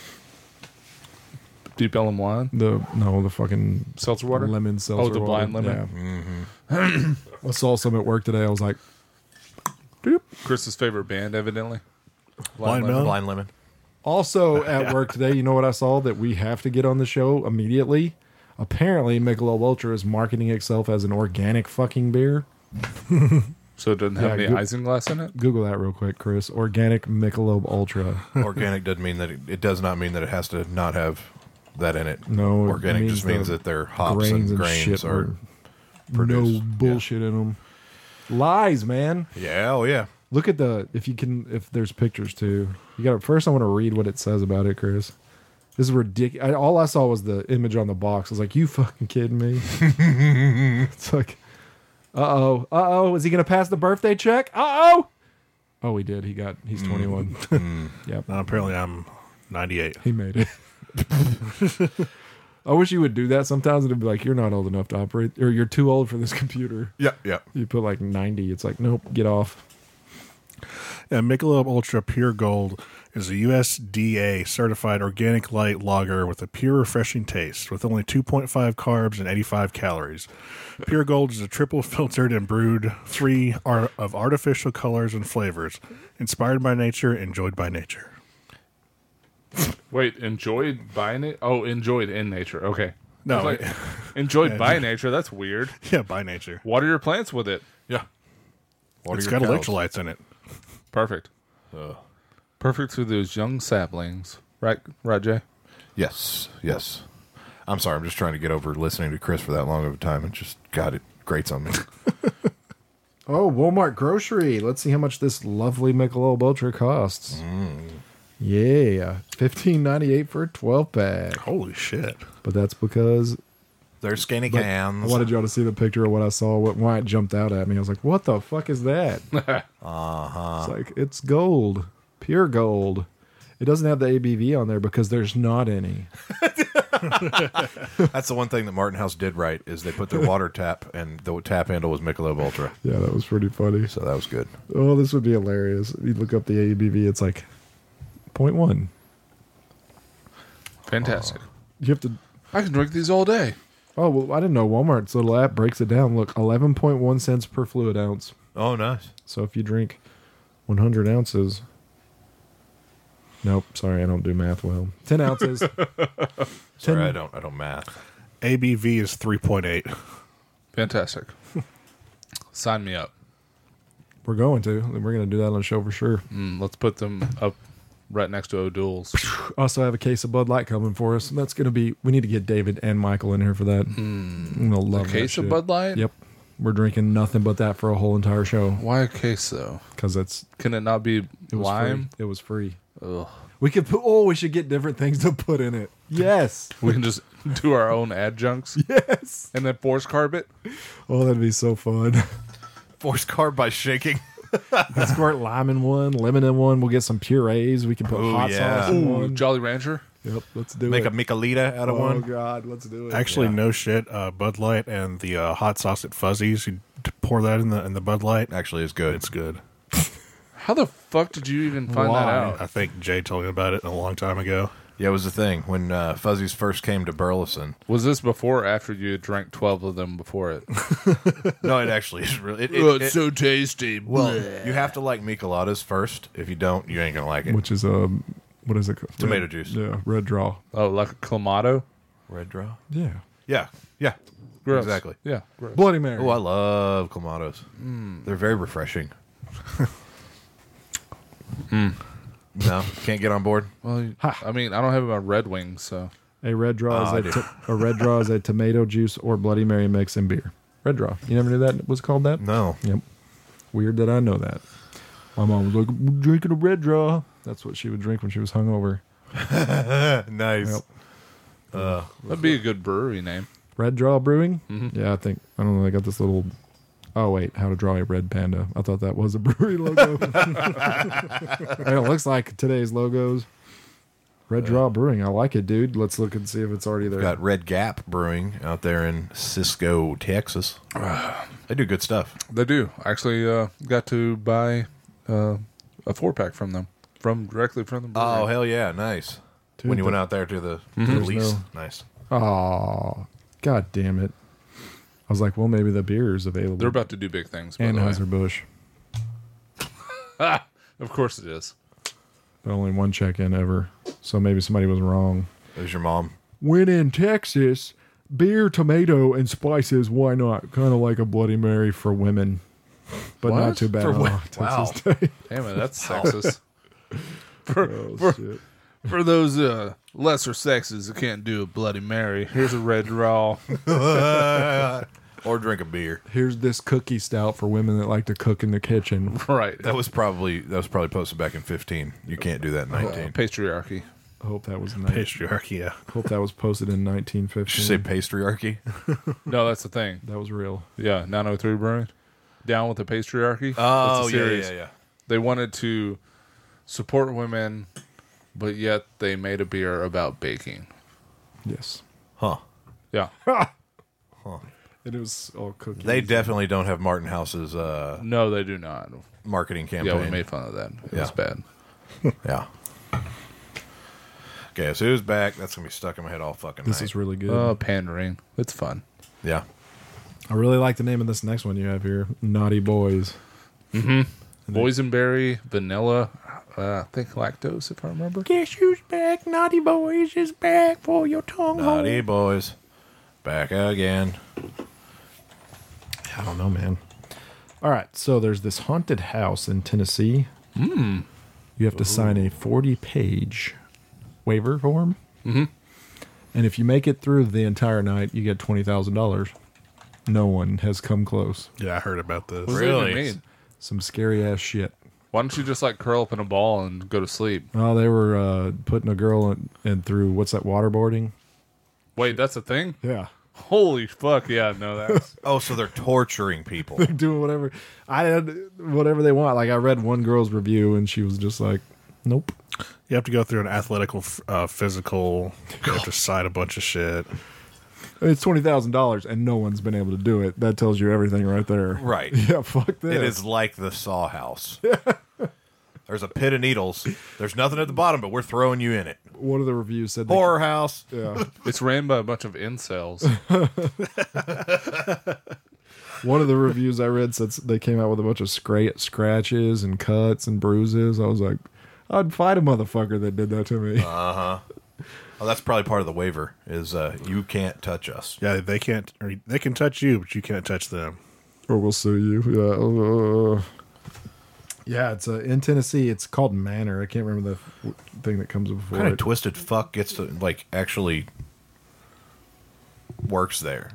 Deep Ellum wine. The no, the fucking Seltzer water? lemon seltzer. Oh, the blind water. lemon? Yeah. I saw some at work today. I was like, doop. Chris's favorite band, evidently. Blind Lemon. Melon? Blind lemon. Also at work today, you know what I saw that we have to get on the show immediately? Apparently, Michelob Ultra is marketing itself as an organic fucking beer. So it doesn't have Yeah, any go- isinglass in it? Google that real quick, Chris. Organic Michelob Ultra. Organic doesn't mean that it, it does not mean that it has to not have that in it. No, it Organic means just means the that their hops grains and and grains shit are were- No produced. bullshit in them. Lies, man. Yeah, oh yeah. Look at the if you can if there's pictures too. You got to first. I want to read what it says about it, Chris. This is ridiculous. All I saw was the image on the box. I was like, "You fucking kidding me?" It's like, uh oh, uh oh. Is he gonna pass the birthday check? Uh oh. Oh, he did. He got. He's twenty-one. Yep, Now, apparently, I'm ninety-eight. he made it. I wish you would do that sometimes. It'd be like, "You're not old enough to operate, or you're too old for this computer." Yeah, yeah. You put like ninety. It's like, nope, get off. And Michelob Ultra Pure Gold is a U S D A certified organic light lager with a pure, refreshing taste, with only two point five carbs and eighty-five calories. Pure Gold is a triple filtered and brewed free ar- of artificial colors and flavors, inspired by nature, enjoyed by nature. Wait, enjoyed by nature? Oh, enjoyed in nature. Okay. No, I was like, it- enjoyed Yeah, by yeah. nature. That's weird. Yeah, by nature. Water your plants with it. Yeah. What It's are got your cows? electrolytes in it. Perfect. Perfect for those young saplings. Right, right, Jay? Yes, yes. I'm sorry. I'm just trying to get over listening to Chris for that long of a time. It just, God, it grates on me. Oh, Walmart grocery. Let's see how much this lovely Michelob Ultra costs. Yeah, fifteen ninety eight for a twelve pack. Holy shit! But that's because They're skinny but cans. I wanted y'all to see the picture of what I saw. What why it jumped out at me. I was like, "What the fuck is that?" Uh huh. It's like it's gold, pure gold. It doesn't have the A B V on there because there's not any. That's the one thing that Martin House did right is they put their water tap and the tap handle was Michelob Ultra. Yeah, that was pretty funny. So that was good. Oh, this would be hilarious. You look up the A B V, it's like zero point one. Fantastic. You have to. I can drink these all day. Oh well, I didn't know Walmart's little app breaks it down. Look, eleven point one cents per fluid ounce. Oh, nice. So if you drink one hundred ounces. Nope, sorry, I don't do math well. ten ounces. Sorry, I don't. I don't math. A B V is three point eight. Fantastic. Sign me up. We're going to. We're going to do that on the show for sure. Mm, let's put them up right next to O'Doul's. Also have a case of Bud Light coming for us. That's going to be, we need to get David and Michael in here for that. Mm. They'll love a case that of shit. Bud Light? Yep. We're drinking nothing but that for a whole entire show. Why a case, though? Because it's... Can it not be it was lime? Free. It was free. Ugh. We could put... Oh, we should get different things to put in it. Yes. We can just do our own adjuncts. Yes. And then force carb it. Oh, that'd be so fun. Force carb by shaking. Let's squirt lime in one, lemon in one. We'll get some purees. We can put Ooh, hot yeah. sauce in Ooh, one. Jolly Rancher. Yep, let's do Make it. a Michelita out of oh, one. God, let's do it. Actually, Yeah. no shit. Uh, Bud Light and the uh, hot sauce at Fuzzy's. You t- pour that in the in the Bud Light. Actually, it's good. It's good. How the fuck did you even find Why? that out? I think Jay told me about it a long time ago. Yeah, it was the thing when uh, Fuzzies first came to Burleson. Was this before or after you drank twelve of them before it? No, it actually is really. It, it, oh, it's it- so tasty. well, you have to like Micheladas first. If you don't, you ain't gonna like it. Which is, um, what is it called? Tomato Red- juice. Yeah, red draw. Oh, like a Clamato? Red Draw. Yeah. Yeah, yeah, Gross. exactly. Yeah, gross. Bloody Mary. Oh, I love Clamatos. They're very refreshing. No, can't get on board. Well, you- I mean, I don't have my Red Wings, so. A red draw Oh, I is do. a, to- a red draw is a tomato juice or Bloody Mary mix in beer. Red draw. You never knew that was called that? No. Yep. Weird that I know that. My mom was like, "I'm drinking a red draw." That's what she would drink when she was hungover. Nice. Yep. Uh, That'd be a good brewery name. Red Draw Brewing? Mhm. Yeah, I think, I don't know, they got this little, oh wait, How to Draw a Red Panda. I thought that was a brewery logo. And it looks like today's logos. Red Draw Brewing. I like it, dude. Let's look and see if it's already there. got Red Gap Brewing out there in Cisco, Texas. They do good stuff. They do. I actually uh, got to buy uh, a four pack from them, from directly from the brewery. Oh, hell yeah. Nice. Dude, when you the- went out there to the Mhm. There's release. no- Nice. Oh, god damn it. I was like, well, maybe the beer is available. They're about to do big things, by the way. Anheuser-Busch. Ah, of course it is. But only one check-in ever. So maybe somebody was wrong. There's your mom. When in Texas, beer, tomato, and spices, why not? Kind of like a Bloody Mary for women. But What? not too bad For on wo- Texas wow. Day. Damn it, that's sexist. for, Oh, for, shit. for those uh, lesser sexes that can't do a Bloody Mary, here's a Red Draw. Or drink a beer. Here's this cookie stout for women that like to cook in the kitchen. Right. That was probably that was probably posted back in fifteen. You can't do that in Uh, nineteen. patriarchy. I hope that was nineteen. Patriarchy, yeah. Hope that was posted in nineteen Did you say fifteen. patriarchy? No, that's the thing. That was real. Yeah, nine oh three Brewing. Down with the patriarchy. Oh, That's the yeah, series. yeah, yeah. They wanted to support women, but yet they made a beer about baking. Yes. Huh. Yeah. It was all cookies. They definitely don't have Martin House's uh, No, they do not. marketing campaign. Yeah, we made fun of that. It Yeah. was bad. Yeah. Okay, so who's back? That's gonna be stuck in my head all fucking This night. is really good. Oh, pandering. It's fun. Yeah. I really like the name of this next one you have here. Naughty Boys. Mm-hmm. Boysenberry, vanilla, uh, I think lactose, if I remember. Guess who's back? Naughty Boys is back for your tongue Naughty boys. Back again. I don't know, man. All right, so there's this haunted house in Tennessee. Mm. You have to sign a forty-page waiver form. Mm-hmm. And if you make it through the entire night, you get twenty thousand dollars. No one has come close. Yeah, I heard about this. What does Really? that even mean? Some scary ass shit. Why don't you just like curl up in a ball and go to sleep? Oh, they were uh, putting a girl in, in through, what's that, waterboarding? Wait, that's a thing? Yeah. Holy fuck, yeah, no, that's... Oh, so they're torturing people. They're doing whatever. I had whatever they want. Like, I read one girl's review, and she was just like, nope. You have to go through an athletical, uh, physical. You have to sign a bunch of shit. It's twenty thousand dollars, and no one's been able to do it. That tells you everything right there. Right. Yeah, fuck that. It is like the Saw House. There's a pit of needles. There's nothing at the bottom, but we're throwing you in it. One of the reviews said... they- Horror house. Yeah. It's ran by a bunch of incels. One of the reviews I read said they came out with a bunch of scra- scratches and cuts and bruises. I was like, I'd fight a motherfucker that did that to me. Uh-huh. Well, that's probably part of the waiver is uh, you can't touch us. Yeah, they can't. Or they can touch you, but you can't touch them. Or we'll sue you. Yeah. Uh, Yeah, it's uh, in Tennessee. It's called Manor. I can't remember the f- thing that comes before What kind it. of twisted fuck gets to like actually works there?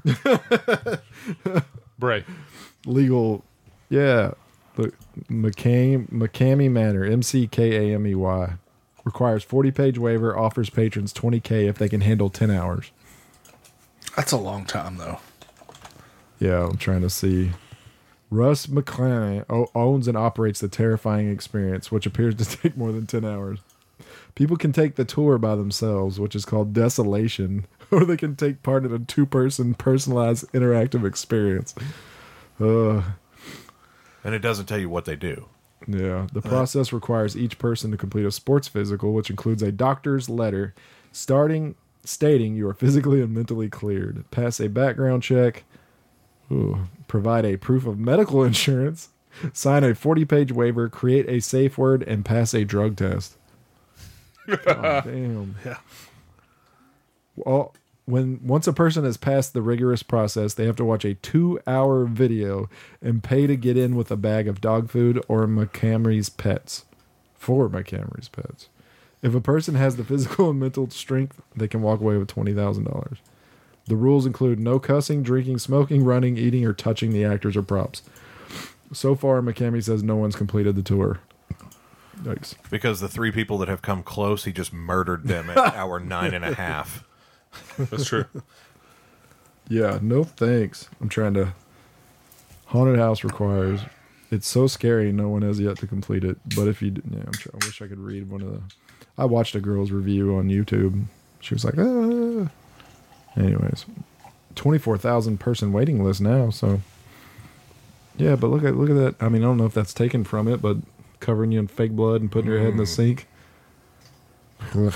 Bray. Legal, yeah. The McCamey, McCamey Manor, M C K A M E Y, requires forty-page waiver, offers patrons twenty K if they can handle ten hours. That's a long time, though. Yeah, I'm trying to see. Russ McClanahan o- owns and operates the terrifying experience, which appears to take more than ten hours. People can take the tour by themselves, which is called Desolation, or they can take part in a two-person personalized interactive experience. Uh, And it doesn't tell you what they do. yeah, the process requires each person to complete a sports physical, which includes a doctor's letter starting stating you are physically and mentally cleared, pass a background check, ooh, provide a proof of medical insurance, sign a forty-page waiver, create a safe word, and pass a drug test. Oh, damn. Yeah. Well, when once a person has passed the rigorous process, they have to watch a two-hour video and pay to get in with a bag of dog food or McCamry's pets. For McCamry's pets. If a person has the physical and mental strength, they can walk away with twenty thousand dollars. The rules include no cussing, drinking, smoking, running, eating, or touching the actors or props. So far, McCamey says no one's completed the tour. Yikes. Because the three people that have come close, he just murdered them at hour nine and a half. That's true. Yeah, no thanks. I'm trying to... Haunted house requires... It's so scary, no one has yet to complete it. But if you... Yeah, I'm trying, I wish I could read one of the... I watched a girl's review on YouTube. She was like, ah. Anyways. twenty-four thousand person waiting list now, so... Yeah, but look at look at that. I mean, I don't know if that's taken from it, but covering you in fake blood and putting your head in the sink. Ugh.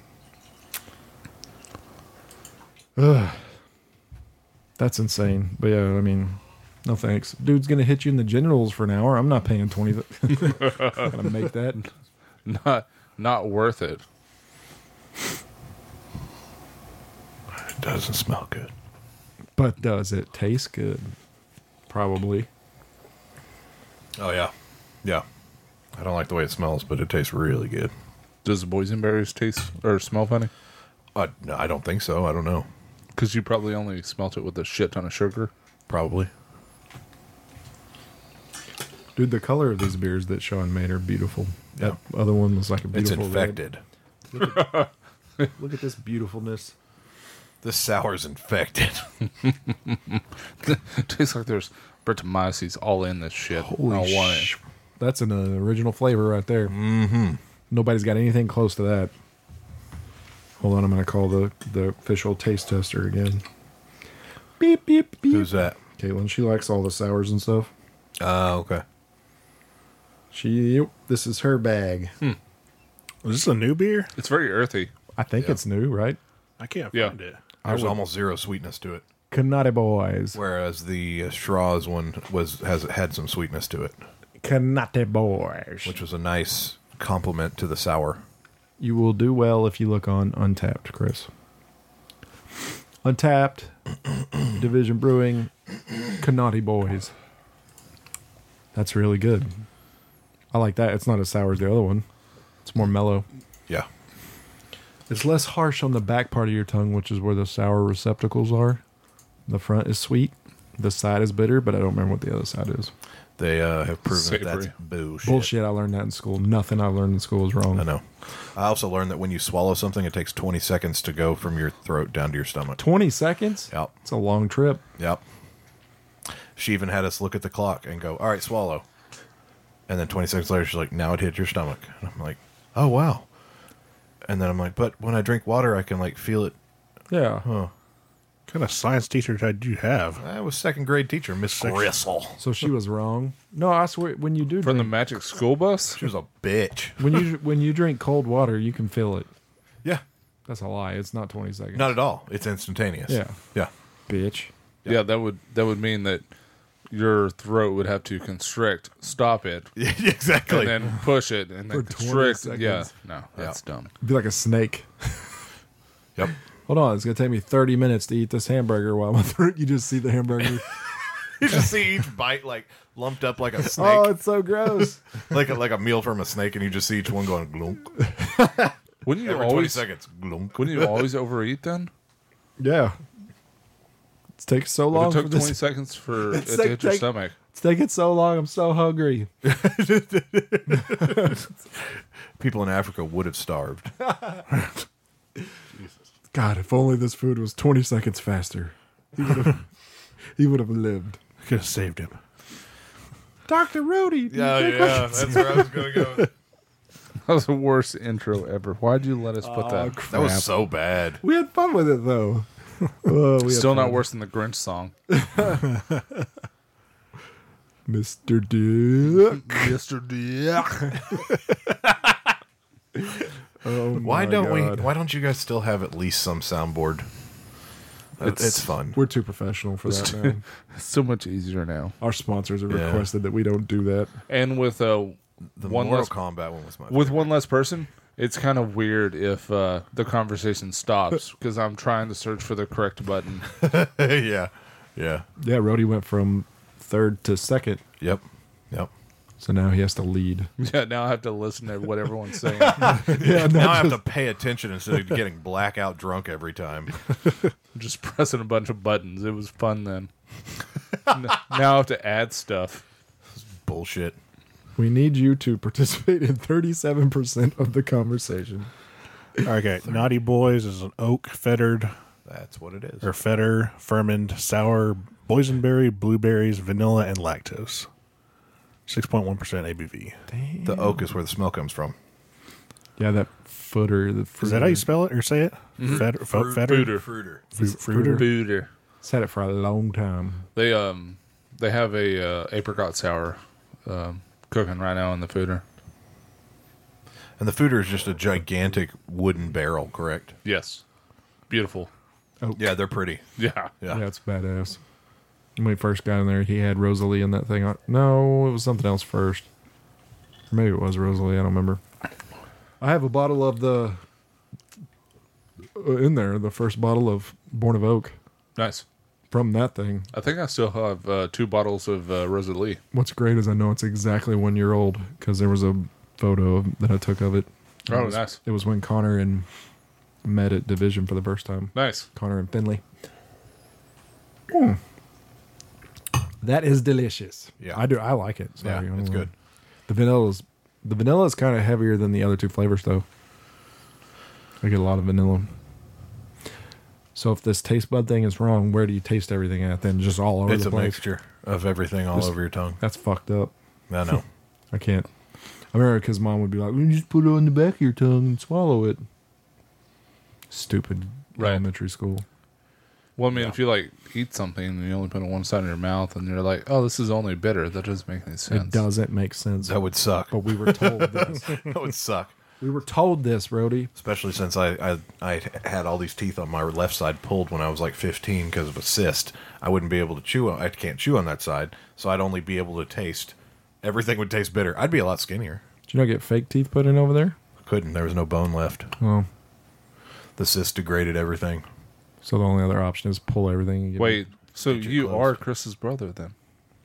Ugh. That's insane. But yeah, I mean, no thanks. Dude's gonna hit you in the genitals for an hour. I'm not paying twenty. Gotta make that. Not not worth it. It doesn't smell good. But does it taste good? Probably. Oh, yeah. Yeah. I don't like the way it smells, but it tastes really good. Does the boysenberries taste or smell funny? Uh, no, I don't think so. I don't know. Because you probably only smelt it with a shit ton of sugar. Probably. Dude, the color of these beers that Sean made are beautiful. That other one was like a It's beautiful red. infected. Look at, look at this beautifulness. This sour's infected. Tastes like there's Brettanomyces all in this shit. Holy I don't want sh- it. That's an uh, original flavor right there. Mm-hmm. Nobody's got anything close to that. Hold on, I'm going to call the, the official taste tester again. Beep, beep, beep. Who's that? Caitlin. She likes all the sours and stuff. Oh, uh, okay. She, yep, this is her bag. Hmm. Is this a new beer? It's very earthy. I think Yeah. it's new, right? I can't Yeah. find it. There's would- almost zero sweetness to it. Canary boys. Whereas the uh, Schroz one was has had some sweetness to it, Canary boys. which was a nice compliment to the sour. You will do well if you look on Untapped, Chris. Untapped, Division Brewing, Canary Boys. That's really good. I like that. It's not as sour as the other one. It's more mellow. Yeah. It's less harsh on the back part of your tongue, which is where the sour receptacles are. The front is sweet. The side is bitter, but I don't remember what the other side is. They uh, have proven that Savory. that's bullshit. Bullshit. I learned that in school. Nothing I learned in school is wrong. I know. I also learned that when you swallow something, it takes twenty seconds to go from your throat down to your stomach. twenty seconds? Yep. It's a long trip. Yep. She even had us look at the clock and go, all right, swallow. And then twenty seconds later, she's like, now it hit your stomach. And I'm like, oh, wow. And then I'm like, but when I drink water, I can, like, feel it. Yeah. Huh. What kind of science teacher did you have? I was second grade teacher, Miss Gristle. So she was wrong. No, I swear, when you do From the drink, Magic School Bus? She was a bitch. when you when you drink cold water, you can feel it. Yeah. That's a lie. It's not twenty seconds. Not at all. It's instantaneous. Yeah. Yeah. Bitch. Yeah, that would that would mean that your throat would have to constrict, stop it, exactly. and then push it, and then For twenty constrict. Yeah, seconds. no, that's dumb. Be like a snake. Yep. Hold on, it's gonna take me thirty minutes to eat this hamburger while my throat. You just see the hamburger. You just see each bite like lumped up like a snake. Oh, it's so gross. like a, like a meal from a snake, and you just see each one going glunk. Wouldn't you Every always twenty seconds? Glunk. Wouldn't you always overeat then? Yeah. It's taking so If long. it took for this. twenty seconds for it It's to like hit your take- stomach. It's taking so long. I'm so hungry. People in Africa would have starved. God, if only this food was twenty seconds faster, he would have. he would have lived. Could have saved him. Doctor Rudy. do you Yeah, think yeah, we- that's where I was going to go. That was the worst intro ever. Why'd you let us put Oh, that? crap. That was so bad. We had fun with it though. Oh, we had Still not fun. worse than the Grinch song. Mister Dick. Mister Dick. Oh Why my don't God. we? Why don't you guys still have at least some soundboard? Uh, It's, It's- fun. We're too professional for that now. It's so much easier now. Our sponsors have Yeah. requested that we don't do that. And with uh, The one Mortal less Kombat one was my with favorite. one less person, it's kind of weird if uh, the conversation stops because I'm trying to search for the correct button. yeah, yeah, Yeah, Rhodey went from third to second, yep, yep. so now he has to lead. Yeah, now I have to listen to what everyone's saying. Yeah, Now I have to pay attention instead of getting blackout drunk every time. Just pressing a bunch of buttons. It was fun then. N- now I have to add stuff. Bullshit. We need you to participate in thirty-seven percent of the conversation. Okay, Naughty Boys is an oak fettered That's what it is. or fetter, fermented, sour, boysenberry, blueberries, vanilla, and lactose. six point one percent A B V. The oak is where the smell comes from. Yeah, that footer. The Is that how you spell it or say it? Mhm. Fetter, fo- Fru- fetter? Fruiter. Fruiter. Fru- Is it Fruiter? Booter. It's had it for a long time. They um they have a uh, apricot sour um, cooking right now in the fooder. And the fooder is just a gigantic wooden barrel, correct? Yes, beautiful. Oh, Yeah, they're pretty. Yeah, Yeah. yeah, it's badass. When we first got in there, he had Rosalie in that thing. No, it was something else first. Or maybe it was Rosalie. I don't remember. I have a bottle of the uh, in there, the first bottle of Born of Oak nice. from that thing. I think I still have uh, two bottles of uh, Rosalie. What's great is I know it's exactly one year old because there was a photo of, that I took of it. Oh, it was, nice. It was when Connor and met at Division for the first time. Nice. Connor and Finley. Mm. That is delicious. Yeah. I do. I like it. Sorry, Yeah, I don't it's know. good. The vanilla is the vanilla is kind of heavier than the other two flavors, though. I get a lot of vanilla. So if this taste bud thing is wrong, where do you taste everything at? Then just all over It's the a place. mixture of everything all This- over your tongue. That's fucked up. I know. I can't. I remember because mom would be like, "You just put it on the back of your tongue and swallow it." Stupid Right. elementary school. Well, I mean, if you like eat something and you only put it on one side of your mouth, and you're like, "Oh, this is only bitter," that doesn't make any sense. It doesn't make sense. That would suck. But we were told this. That would suck. We were told this, Rhodey. Especially since I, I I had all these teeth on my left side pulled when I was like fifteen because of a cyst. I wouldn't be able to chew on. I can't chew on that side, so I'd only be able to taste. Everything would taste bitter. I'd be a lot skinnier. Did you not get fake teeth put in over there? Couldn't. There was no bone left. Oh, The cyst degraded everything. so the only other option is pull everything. And get Wait, so Get your you clothes. are Chris's brother then?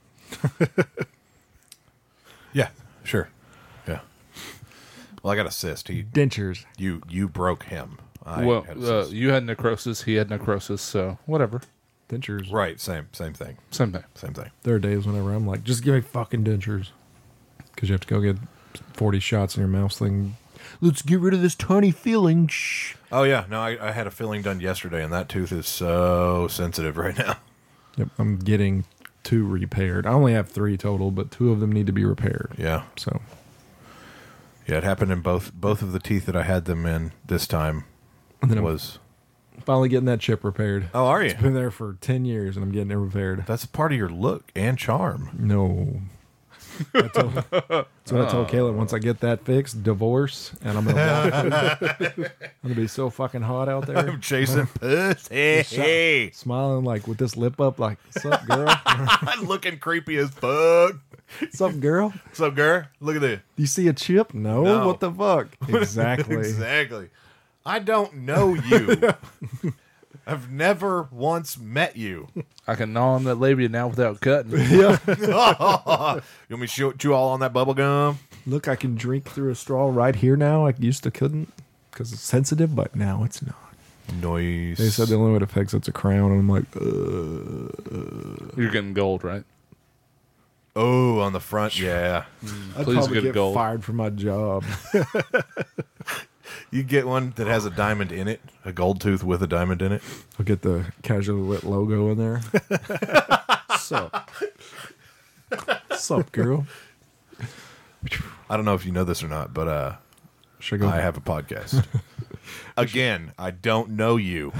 Yeah, sure. Yeah. Well, I got a cyst. He dentures. you you broke him. I well, had a uh, cyst. you had necrosis. He had necrosis. So whatever. Dentures. Right. Same same thing. Same thing. Same thing. There are days whenever I'm like, just give me fucking dentures. Because you have to go get forty shots in your mouth thing. Let's get rid of this tiny feeling. Shh. Oh yeah. No, I, I had a filling done yesterday, and that tooth is so sensitive right now. Yep, I'm getting two repaired. I only have three total, but two of them need to be repaired. Yeah. So Yeah, it happened in both both of the teeth that I had them in this time. And then I'm- was finally getting that chip repaired. Oh, are you? It's been there for ten years, and I'm getting it repaired. That's part of your look and charm. No. I told, that's what I told Caleb. Once I get that fixed, divorce, and I'm gonna walk. I'm gonna be so fucking hot out there. I'm chasing pussy. Sh- smiling like with this lip up, like, "What's up, girl? Looking creepy as fuck. What's up, girl? What's up, girl? Look at this. You see a chip? No. No. What the fuck? Exactly. Exactly. I don't know you. I've never once met you. I can gnaw on that labia now without cutting. Yeah. You want me to chew, chew all on that bubble gum? Look, I can drink through a straw right here now. I used to couldn't because it's sensitive, but now it's not. Noise. They said the only way to fix it's a crown, and I'm like, uh, You're getting gold, right? Oh, on the front, yeah. I'd Please probably get get gold. fired from my job. You get one that has a diamond in it, a gold tooth with a diamond in it. I'll get the casually lit logo in there. Sup? Sup, girl? I don't know if you know this or not, but uh, Should I go? I have a podcast. Again, I don't know you.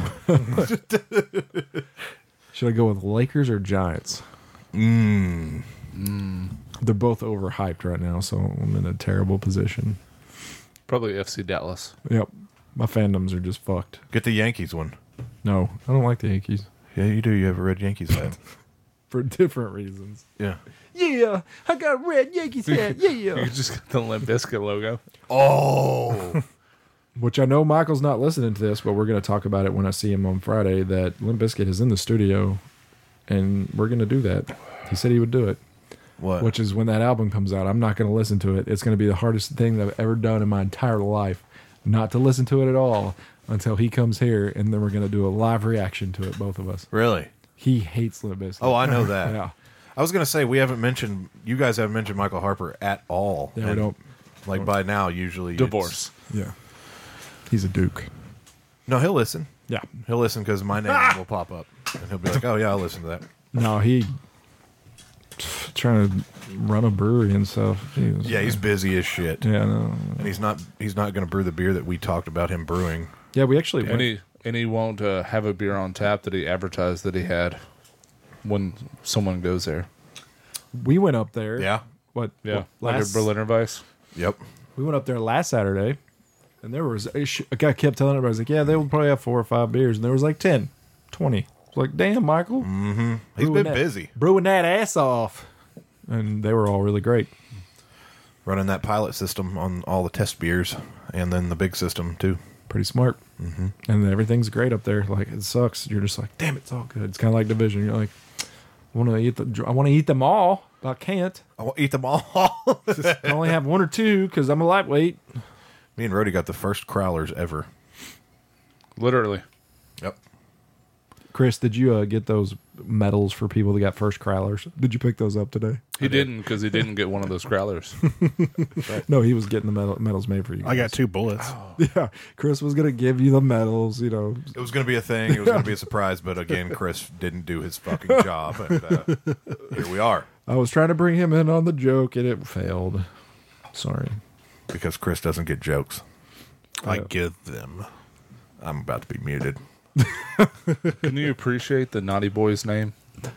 Should I go with Lakers or Giants? Mm. They're both overhyped right now, so I'm in a terrible position. Probably F C Dallas. Yep. My fandoms are just fucked. Get the Yankees one. No, I don't like the Yankees. Yeah, you do. You have a red Yankees hat. For different reasons. Yeah. Yeah, I got a red Yankees hat. You Yeah. just got the Limp Bizkit logo. Oh. Which I know Michael's not listening to this, but we're going to talk about it when I see him on Friday, that Limp Bizkit is in the studio, and we're going to do that. He said he would do it. What? Which is when that album comes out, I'm not going to listen to it. It's going to be the hardest thing that I've ever done in my entire life, not to listen to it at all until he comes here, and then we're going to do a live reaction to it, both of us. Really? He hates Limp Bizkit. Oh, I know that. Yeah. I was going to say, we haven't mentioned, you guys haven't mentioned Michael Harper at all. Yeah, we And, don't. Like, by now, usually. it's- Divorce. Yeah. He's a duke. No, he'll listen. Yeah. He'll listen because my name will pop up. And he'll be like, oh, yeah, I'll listen to that. No, he trying to run a brewery and stuff. Jesus. Yeah, he's busy as shit. Yeah, no. And he's not he's not going to brew the beer that we talked about him brewing. Yeah, we actually And went. he, and he won't uh, have a beer on tap that he advertised that he had when someone goes there. We went up there. Yeah. What? Yeah. what, Like last, a Berliner Weiss. Yep. we went up there last Saturday, and there was a, sh- a guy kept telling everybody, he's like, yeah, they will probably have four or five beers, and there was like ten, twenty. It's like, damn, Michael. Mm-hmm. He's brewing been that- busy. brewing that ass off, and they were all really great. Running that pilot system on all the test beers and then the big system, too. Pretty smart. Mm-hmm. And everything's great up there. Like, it sucks. You're just like, damn, it's all good. It's kind of like Division. You're like, I want to eat the. I want to eat them all, but I can't. I will eat them all. I can only have one or two because I'm a lightweight. Me and Rody got the first crowlers ever. Literally. Yep. Chris, did you uh, get those medals for people that got first crowlers? Did you pick those up today? He didn't because he didn't get one of those growlers. No, he was getting the medal, medals made for you. I got two bullets. Yeah, Chris was gonna give you the medals. You know, It was going to be a thing. It was going to be a surprise. But again, Chris didn't do his fucking job. And uh, here we are. I was trying to bring him in on the joke and it failed. Sorry. Because Chris doesn't get jokes. I give them. I'm about to be muted. Can you appreciate the naughty boy's name?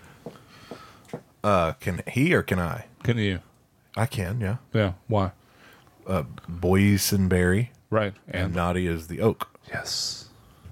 Uh, can he or can I? Can you? I can, yeah. Yeah. Why? Uh, boysenberry. Right. And, And naughty is the oak. yes.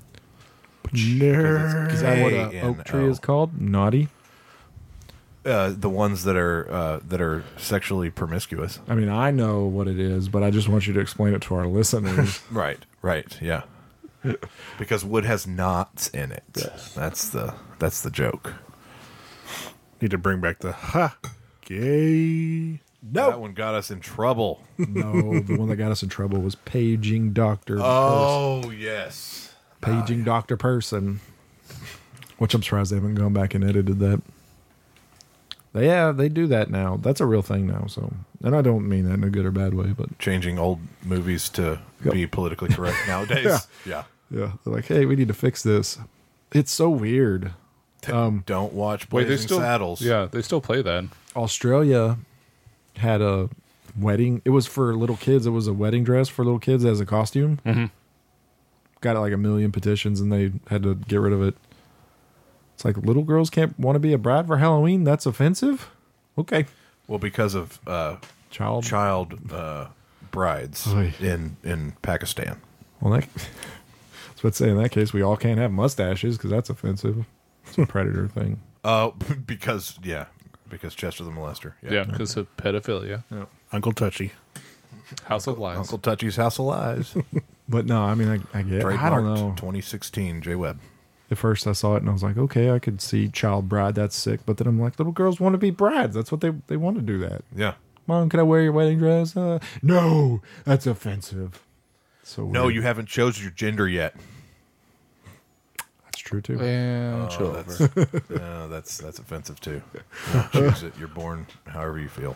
Nerd. Is that what an A N O. oak tree is called? Naughty. Uh, the ones that are uh, that are sexually promiscuous. I mean, I know what it is, but I just want you to explain it to our listeners. Right, right, yeah. Because wood has knots in it. That's the that's the joke. Need to bring back the ha gay. That one got us in trouble. No, the one that got us in trouble was paging Doctor. Oh yes, Paging Doctor Person. Which I'm surprised they haven't gone back and edited that. They, yeah, they do that now. That's a real thing now. So, and I don't mean that in a good or bad way, but changing old movies to Yep. be politically correct nowadays. Yeah. yeah. yeah, they're like, hey, we need to fix this. It's so weird. Um, Don't watch Wait, Blazing they still Saddles. Yeah, they still play that. Australia had a wedding. It was for little kids. It was a wedding dress for little kids as a costume. Mm-hmm. Got like a million petitions, and they had to get rid of it. It's like little girls can't want to be a bride for Halloween. That's offensive. Okay, Well, because of uh, child. child uh, brides Oy. in in Pakistan. Well, that, I was say in that case we all can't have mustaches because that's offensive. It's a predator thing. Oh, because yeah, because Chester the Molester. Yeah, because of pedophilia. Yeah. Uncle Touchy. House of Lies. Uncle Touchy's House of Lies. But no, I mean, I, I get. I don't know. twenty sixteen, J Webb. At first, I saw it and I was like, okay, I could see child bride. That's sick. But then I'm like, little girls want to be brides. That's what they they want to do. That. Yeah. Mom, can I wear your wedding dress? Uh, no, that's offensive. So No, weird. you haven't chosen your gender yet. That's true too. And Oh, chill that's, over. no, that's that's offensive too. You don't choose it. You're born however you feel.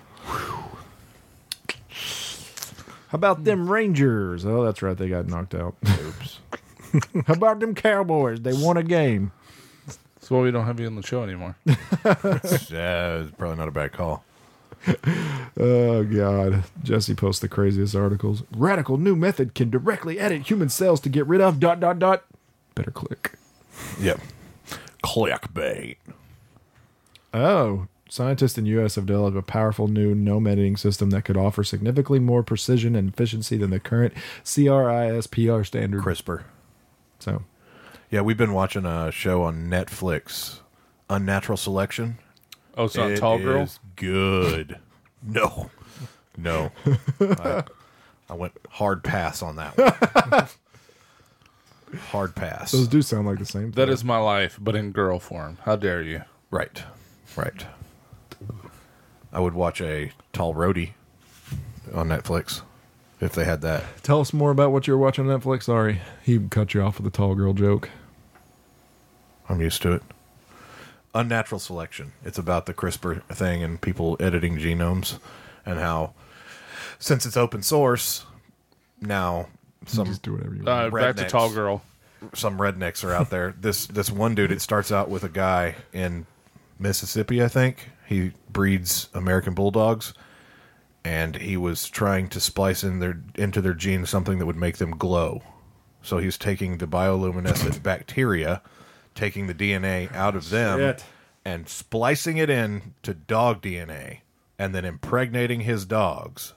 How about them Rangers? Oh, that's right. They got knocked out. Oops. How about them Cowboys? They won a game. That's why we don't have you on the show anymore. Yeah, it's probably not a bad call. Oh, God. Jesse posts the craziest articles. Radical new method can directly edit human cells to get rid of dot, dot, dot. Better click. Yep. Clickbait. Oh, scientists in U S have developed a powerful new gnome editing system that could offer significantly more precision and efficiency than the current CRISPR standard. CRISPR. So, Yeah, we've been watching a show on Netflix, Unnatural Selection. Oh, it's not It Tall Girl? is good. No. No. I, I went hard pass on that one. Hard pass. those do sound like the same thing. That is my life, but in girl form. How dare you? Right. Right. I would watch a Tall Roadie on Netflix if they had that. Tell us more about what you were watching on Netflix. Sorry, he cut you off with a tall girl joke. I'm used to it. Unnatural Selection. It's about the CRISPR thing and people editing genomes and how, since it's open source, now some Just do whatever you want. Uh, back to rednecks- Tall Girl. some rednecks are out there. This this one dude, it starts out with a guy in Mississippi, I think. He breeds American bulldogs, and he was trying to splice in their into their genes something that would make them glow. So he's taking the bioluminescent bacteria, taking the D N A out of them, Shit. and splicing it in to dog D N A, and then impregnating his dogs.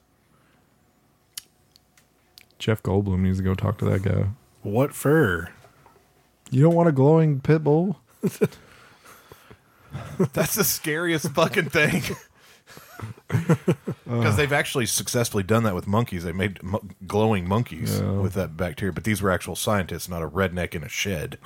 Jeff Goldblum needs to go talk to that guy. What fur? You don't want a glowing pit bull? That's the scariest fucking thing. Because they've actually successfully done that with monkeys. They made mo- glowing monkeys Yeah. with that bacteria, but these were actual scientists, not a redneck in a shed.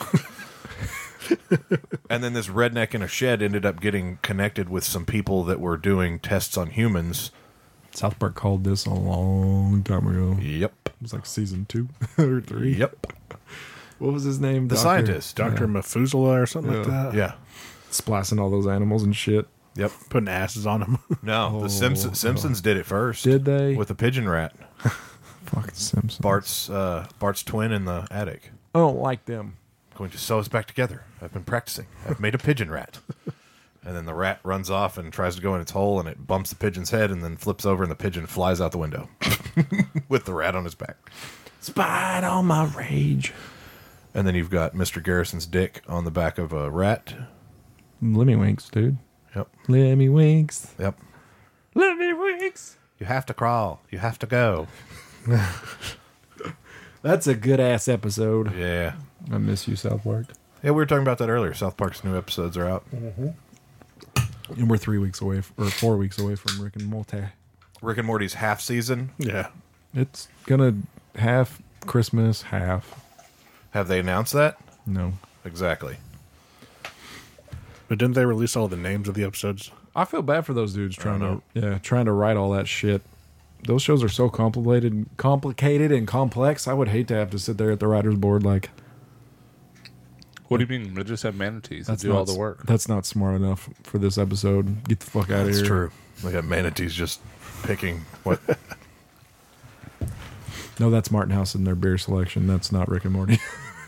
And then this redneck in a shed ended up getting connected with some people that were doing tests on humans. South Park called this a long time ago. Yep. It was like season two or three. Yep. What was his name? The Doctor- scientist. Doctor Methuselah or something like Yeah. that? Yeah. Splicing all those animals and shit. Yep. Putting asses on them. No, Oh, the Simpsons, Simpsons did it first. Did they? With the pigeon rat. Fucking Simpsons. Bart's uh, Bart's twin in the attic. I don't like them. Going to sew us back together. I've been practicing. I've made a pigeon rat. And then the rat runs off and tries to go in its hole, and it bumps the pigeon's head and then flips over, and the pigeon flies out the window with the rat on his back. Spied on my rage. And then you've got Mister Garrison's dick on the back of a rat. Lemmy Winks, dude. Yep. Lemmy Winks. Yep. Lemmy Winks. You have to crawl. You have to go. That's a good ass episode. Yeah. I miss you, South Park. Yeah, we were talking about that earlier. South Park's new episodes are out. And we're three weeks away, f- or four weeks away from Rick and Morty. Rick and Morty's half season. Yeah. It's gonna half Christmas, half. Have they announced that? No. Exactly. But didn't they release all the names of the episodes? I feel bad for those dudes trying know. to yeah, trying to write all that shit. Those shows are so complicated, complicated and complex. I would hate to have to sit there at the writer's board like What do you mean? They just have manatees that that's do not all the s- work. That's not smart enough for this episode. Get the fuck out of That's here. true. They got manatees just picking what. No, that's Martin House in their beer selection. That's not Rick and Morty.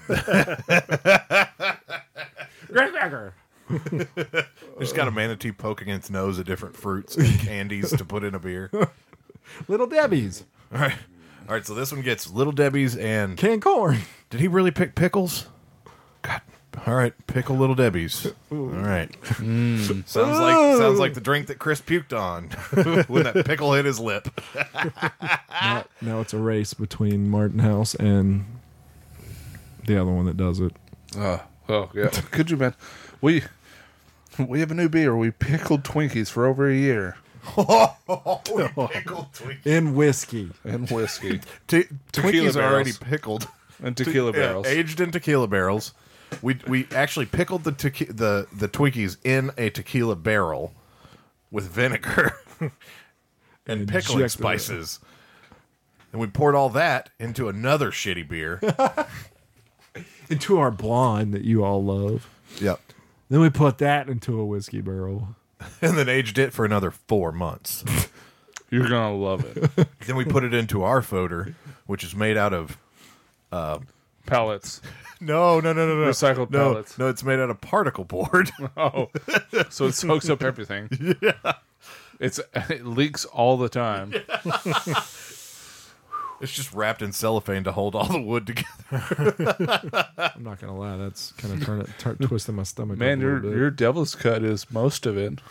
Just got a manatee poking its nose at different fruits and candies to put in a beer. All Little Debbie's. right. All right, so this one gets Little Debbie's and... Canned corn. Did he really pick pickles? God. All right, pickle Little Debbie's. All right. Sounds like sounds like the drink that Chris puked on when that pickle hit his lip. now, now it's a race between Martin House and the other one that does it. Oh, oh yeah. Could you imagine? We we have a new beer. We pickled Twinkies for over a year Pickled Twinkies. In whiskey. and whiskey T- Tequila Twinkies are already barrels. pickled. and tequila Yeah, barrels. aged in tequila barrels. we we actually pickled the tequi- the the Twinkies in a tequila barrel with vinegar and, And pickling injected it. spices, and we poured all that into another shitty beer. Into our blonde that you all love. Yep. Then we put that into a whiskey barrel. And then aged it for another four months. You're gonna love it. Then we put it into our foeder, which is made out of uh, Pellets. no, no, no, no, no, Recycled no, pellets. No, it's made out of particle board. Oh, so it soaks up everything. Yeah, it's it leaks all the time. it's just wrapped in cellophane to hold all the wood together. I'm not gonna lie, that's kind of turn it, turn, twisting my stomach. Man, up a your little bit. your devil's cut is most of it.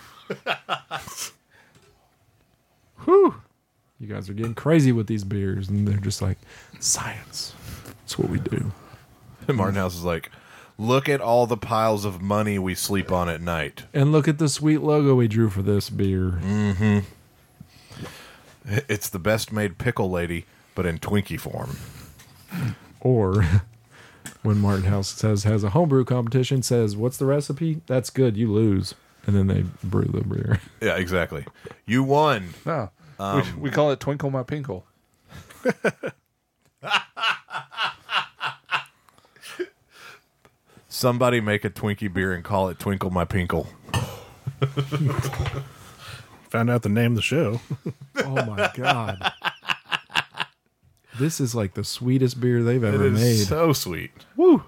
Whew. You guys are getting crazy with these beers, and they're just like science. That's what we do. And Martin House is like, look at all the piles of money we sleep on at night. And look at the sweet logo we drew for this beer. Mm-hmm. It's the best made pickle lady, but in Twinkie form. Or when Martin House says has a homebrew competition, says, "What's the recipe?" That's good. You lose, and then they brew the beer. Yeah, exactly. You won. No, Um, we, we call it Twinkle My Pinkle. Somebody make a Twinkie beer and call it Twinkle My Pinkle. Found out the name of the show. Oh my god! This is like the sweetest beer they've ever It is made. so sweet. Woo!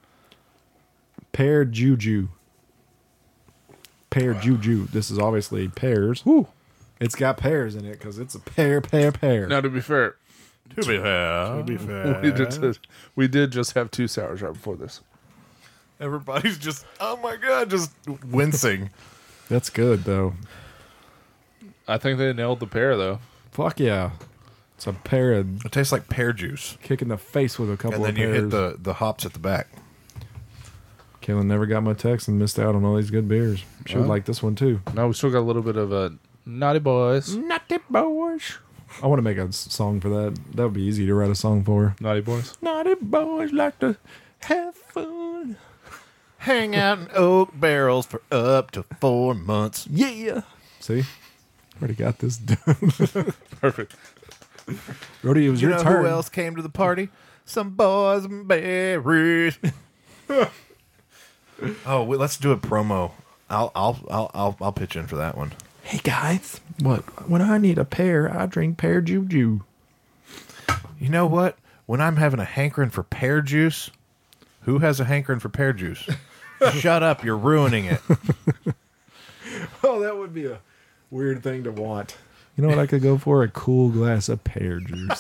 Pear Juju. Pear Juju. This is obviously pears. Woo! It's got pears in it because it's a pear, pear, pear. Now, to be fair, To be fair, To be fair. we did we did just have two sours right before this. everybody's just, oh my god, just wincing. That's good though. I think they nailed the pear though. Fuck yeah! It's a pear and It tastes like pear juice. kick in the face with a couple And then of you pears. hit the, the hops at the back. Kaylin never got my text and missed out on all these good beers. She would Well. like this one too. Now we still got a little bit of a naughty boys. Naughty boys. I want to make a s- song for that. That would be easy to write a song for. Naughty boys. Naughty boys like to have fun. Hang out in oak barrels for up to four months. Yeah. See? Already got this done. Perfect. Rhodey, it was You your know turn. who else came to the party? Some boys and berries. Oh, wait, let's do a promo. I'll I'll I'll I'll I'll pitch in for that one. Hey guys, what? When I need a pear, I drink pear juju. You know what? When I'm having a hankering for pear juice, who has a hankering for pear juice? Shut up! You're ruining it. Oh, that would be a weird thing to want. You know what I could go for? A cool glass of pear juice.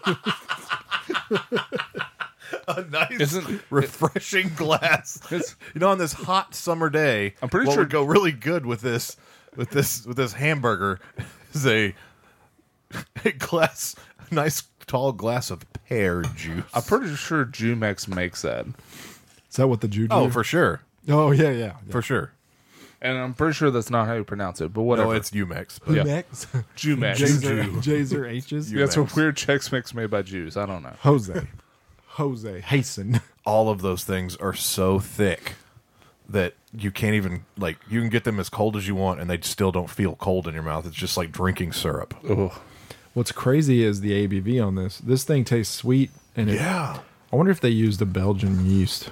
A nice, Isn't- refreshing glass. It's- You know, on this hot summer day, I'm pretty what sure- would go really good with this, with this, with this hamburger is a, a glass, a nice tall glass of pear juice. I'm pretty sure Jumex makes that, Is that what the juju? Oh, for sure, Oh yeah, yeah. for sure. and I'm pretty sure that's not how you pronounce it. But whatever. No, it's Umex. But Yeah. Next. Jumex. J's or, J's or H's. You- That's a Jumex. weird Chex Mix made by Jews. I don't know. Jose. Jose. Hasten. all of those things are so thick that you can't even, like, you can get them as cold as you want and they still don't feel cold in your mouth. It's just like drinking syrup. Ugh. What's crazy is the A B V on this. This thing tastes sweet, and it, Yeah. I wonder if they used a Belgian yeast.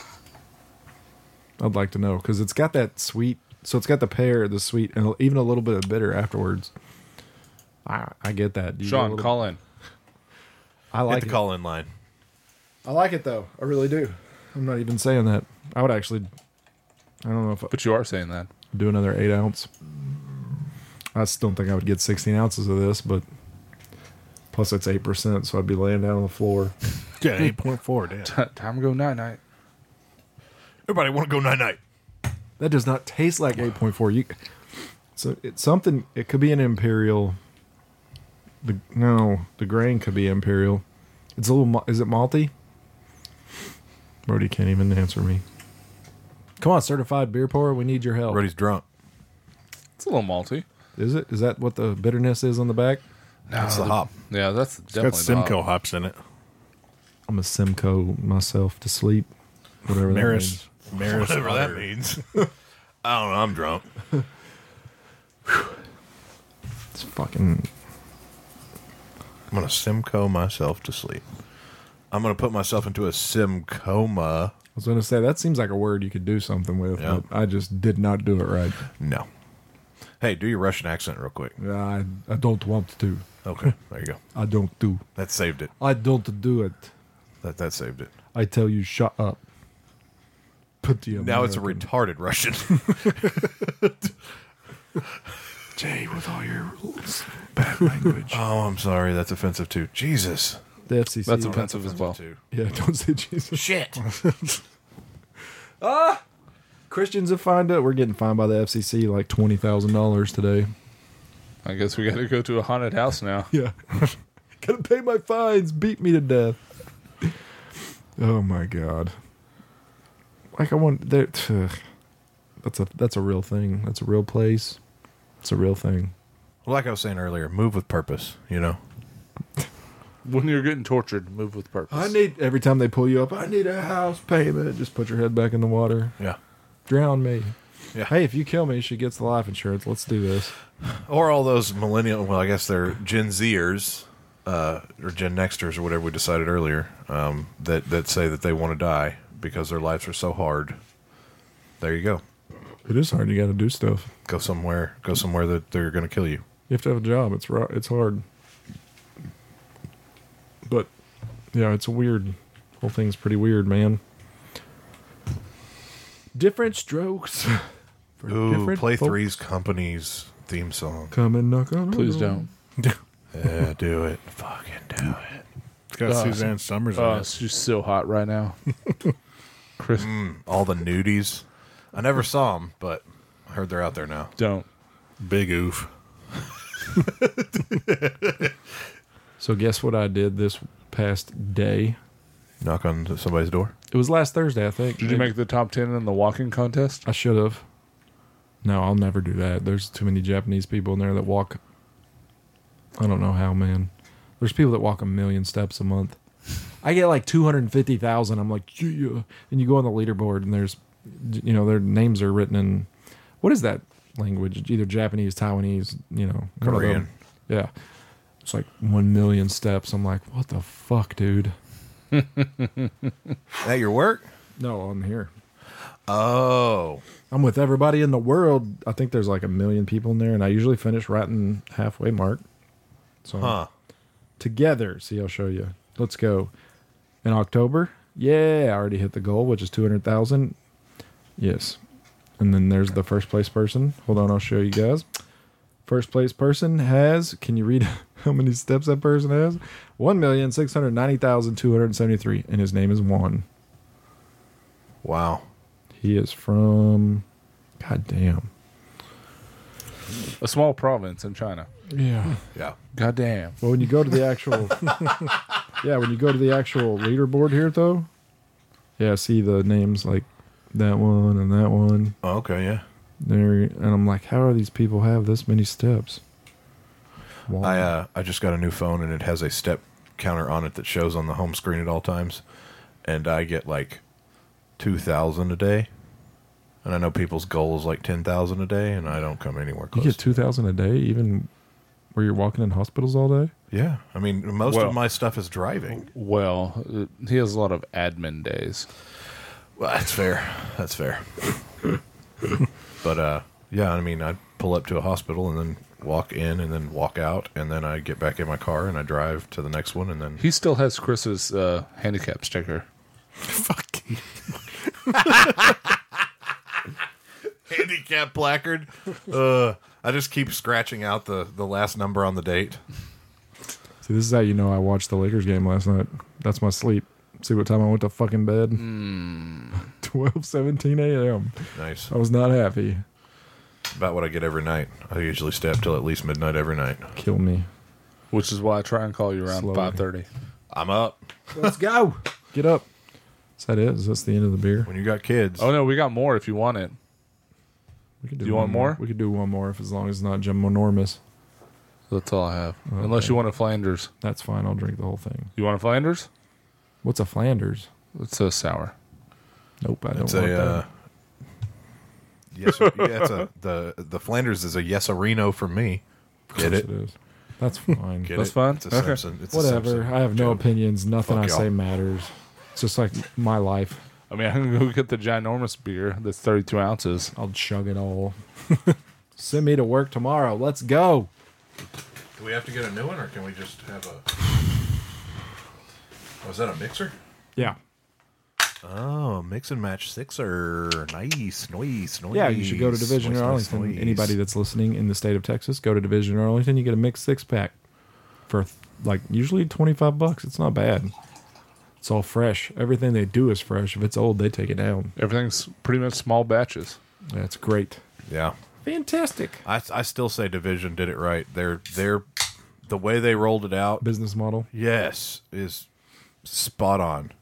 I'd like to know because it's got that sweet. So it's got the pear, the sweet, and even a little bit of bitter afterwards. I I get that. Do you get a Sean, little- call in. I Hit like the it. call in line. I like it though. I really do. I'm not even saying that. I would actually. I don't know if I But you are saying that. do another eight ounce. I still don't think I would get sixteen ounces of this, but plus it's eight percent, so I'd be laying down on the floor. Yeah, eight point four. Damn. Time to go night night. Everybody want to go night night. That does not taste like eight point four. You, so it's something. It could be an imperial. The no, the grain could be imperial. It's a little. ma- Is it malty? Brody can't even answer me. Come on, certified beer pourer. We need your help. Brody's drunk. It's a little malty. Is it? Is that what the bitterness is on the back? That's the hop. Yeah, that's It's got definitely the Simcoe hop. hops in it. I'm a Simcoe myself to sleep. Whatever Maris, that Maris, Whatever that Otter. means. I don't know. I'm drunk. means. It's fucking. I'm gonna Simcoe myself to sleep. I'm gonna put myself into a Simcoma. I was gonna say that seems like a word you could do something with, Yeah. but I just did not do it right. No. Hey, do your Russian accent real quick. I I don't want to. Okay, there you go. I don't do. That saved it. I don't do it. That that saved it. I tell you, shut up. Put the Now it's a American- retarded Russian. Jay with all your bad language. Oh, I'm sorry. That's offensive too. Jesus. The F C C. That's offensive as well. Too. Yeah, don't say Jesus. Shit. Ah, Christians have fined it. We're getting fined by the F C C like twenty thousand dollars today. I guess we got to go to a haunted house now. Yeah, gotta pay my fines. Beat me to death. Oh my god. Like I want that. Uh, that's a that's a real thing. That's a real place. It's a real thing. Well, like I was saying earlier, move with purpose. You know. When you're getting tortured, move with purpose. I need every time they pull you up. I need a house payment. Just put your head back in the water. Yeah. Drown me. Yeah. Hey, if you kill me, she gets the life insurance. Let's do this. Or all those millennial. Well, I guess they're Gen Zers, uh, or Gen Nexters, or whatever we decided earlier. Um, that that say that they want to die because their lives are so hard. There you go. It is hard. You got to do stuff. Go somewhere. Go somewhere that they're going to kill you. You have to have a job. It's ro- it's hard. But yeah, it's a weird. Whole thing's pretty weird, man. Different strokes. for Ooh, different play folks. Three's Company's theme song. Come and knock on. our Please door. don't. Yeah, do it. Fucking do it. It's got Oh, Suzanne Summers Oh, in it. it's just so hot right now. Chris, Mm, all the nudies. I never saw them, but I heard they're out there now. don't. Big oof. So guess what I did this past day? Knock on somebody's door. It was last Thursday, I think. Did you make the top ten in the walking contest? I should have. No, I'll never do that. There's too many Japanese people in there that walk. I don't know how, man. There's people that walk a million steps a month. I get like two hundred fifty thousand. I'm like, yeah. And you go on the leaderboard and there's, you know, their names are written in, what is that language? Either Japanese, Taiwanese, you know. one of them. Korean. Yeah. It's like one million steps. I'm like, what the fuck, dude? At your work? No, I'm here. Oh. I'm with everybody in the world. I think there's like a million people in there, and I usually finish right in halfway mark. So Huh. together, see, I'll show you. Let's go. In October, yeah, I already hit the goal, which is two hundred thousand. Yes. And then there's the first place person. Hold on, I'll show you guys. First place person has, can you read how many steps that person has? one million six hundred ninety thousand two hundred seventy-three, and his name is Juan. Wow. He is from, god damn. A small province in China. Yeah. Yeah. God damn. Well, when you go to the actual, yeah, when you go to the actual leaderboard here, though, yeah, see the names like that one and that one. Oh, okay, yeah. There, and I'm like, how are these people have this many steps? Wow. I uh, I just got a new phone and it has a step counter on it that shows on the home screen at all times, and I get like two thousand a day, and I know people's goal is like ten thousand a day, and I don't come anywhere you close. get two thousand a day, even where you're walking in hospitals all day. Yeah, I mean most Well- of my stuff is driving. Well, uh, he has a lot of admin days. Well, that's fair. That's fair. But uh, yeah, I mean, I pull up to a hospital and then walk in and then walk out, and then I get back in my car and I drive to the next one, and then He still has Chris's uh, handicap sticker. Fucking. handicap placard. Uh, I just keep scratching out the the last number on the date. See, this is how you know I watched the Lakers game last night. That's my sleep. See what time I went to fucking bed? Mm. twelve seventeen a.m. Nice. I was not happy. About what I get every night. I usually stay up till at least midnight every night. Kill me. Which is why I try and call you around Slowly. five thirty. I'm up. Let's go. Get up. Is that it? Is this the end of the beer? When you got kids. Oh no, we got more if you want it. We could Do you one want more? We could do one more if as long as it's not ginormous. That's all I have. Okay. Unless you want a Flanders. That's fine. I'll drink the whole thing. You want a Flanders? What's a Flanders? It's a sour. Nope, I don't It's want a that. uh, yes. Yeah, it's a the the Flanders is a Yesarino for me. Get it? It is. That's fine. Get That's it? fine? It's a Okay. Simpson. It's a Whatever. Simpson I have no joke. opinions. Nothing Fuck I say y'all. matters. It's just like my life. I mean, I can go get the ginormous beer that's thirty-two ounces. I'll chug it all. Send me to work tomorrow. Let's go. Do we have to get a new one, or can we just have a? Was that a mixer? Yeah. Oh, mix and match sixer. Nice, nice, nice. Yeah, you should go to Division Nice, in nice, Arlington. nice. Anybody that's listening in the state of Texas, go to Division in Arlington. You get a mixed six pack for like usually twenty-five bucks. It's not bad. It's all fresh. Everything they do is fresh. If it's old, they take it down. Everything's pretty much small batches. That's great. Yeah, Fantastic. I I still say Division did it right. They're they're the way they rolled it out. Business model. Yes, is spot on.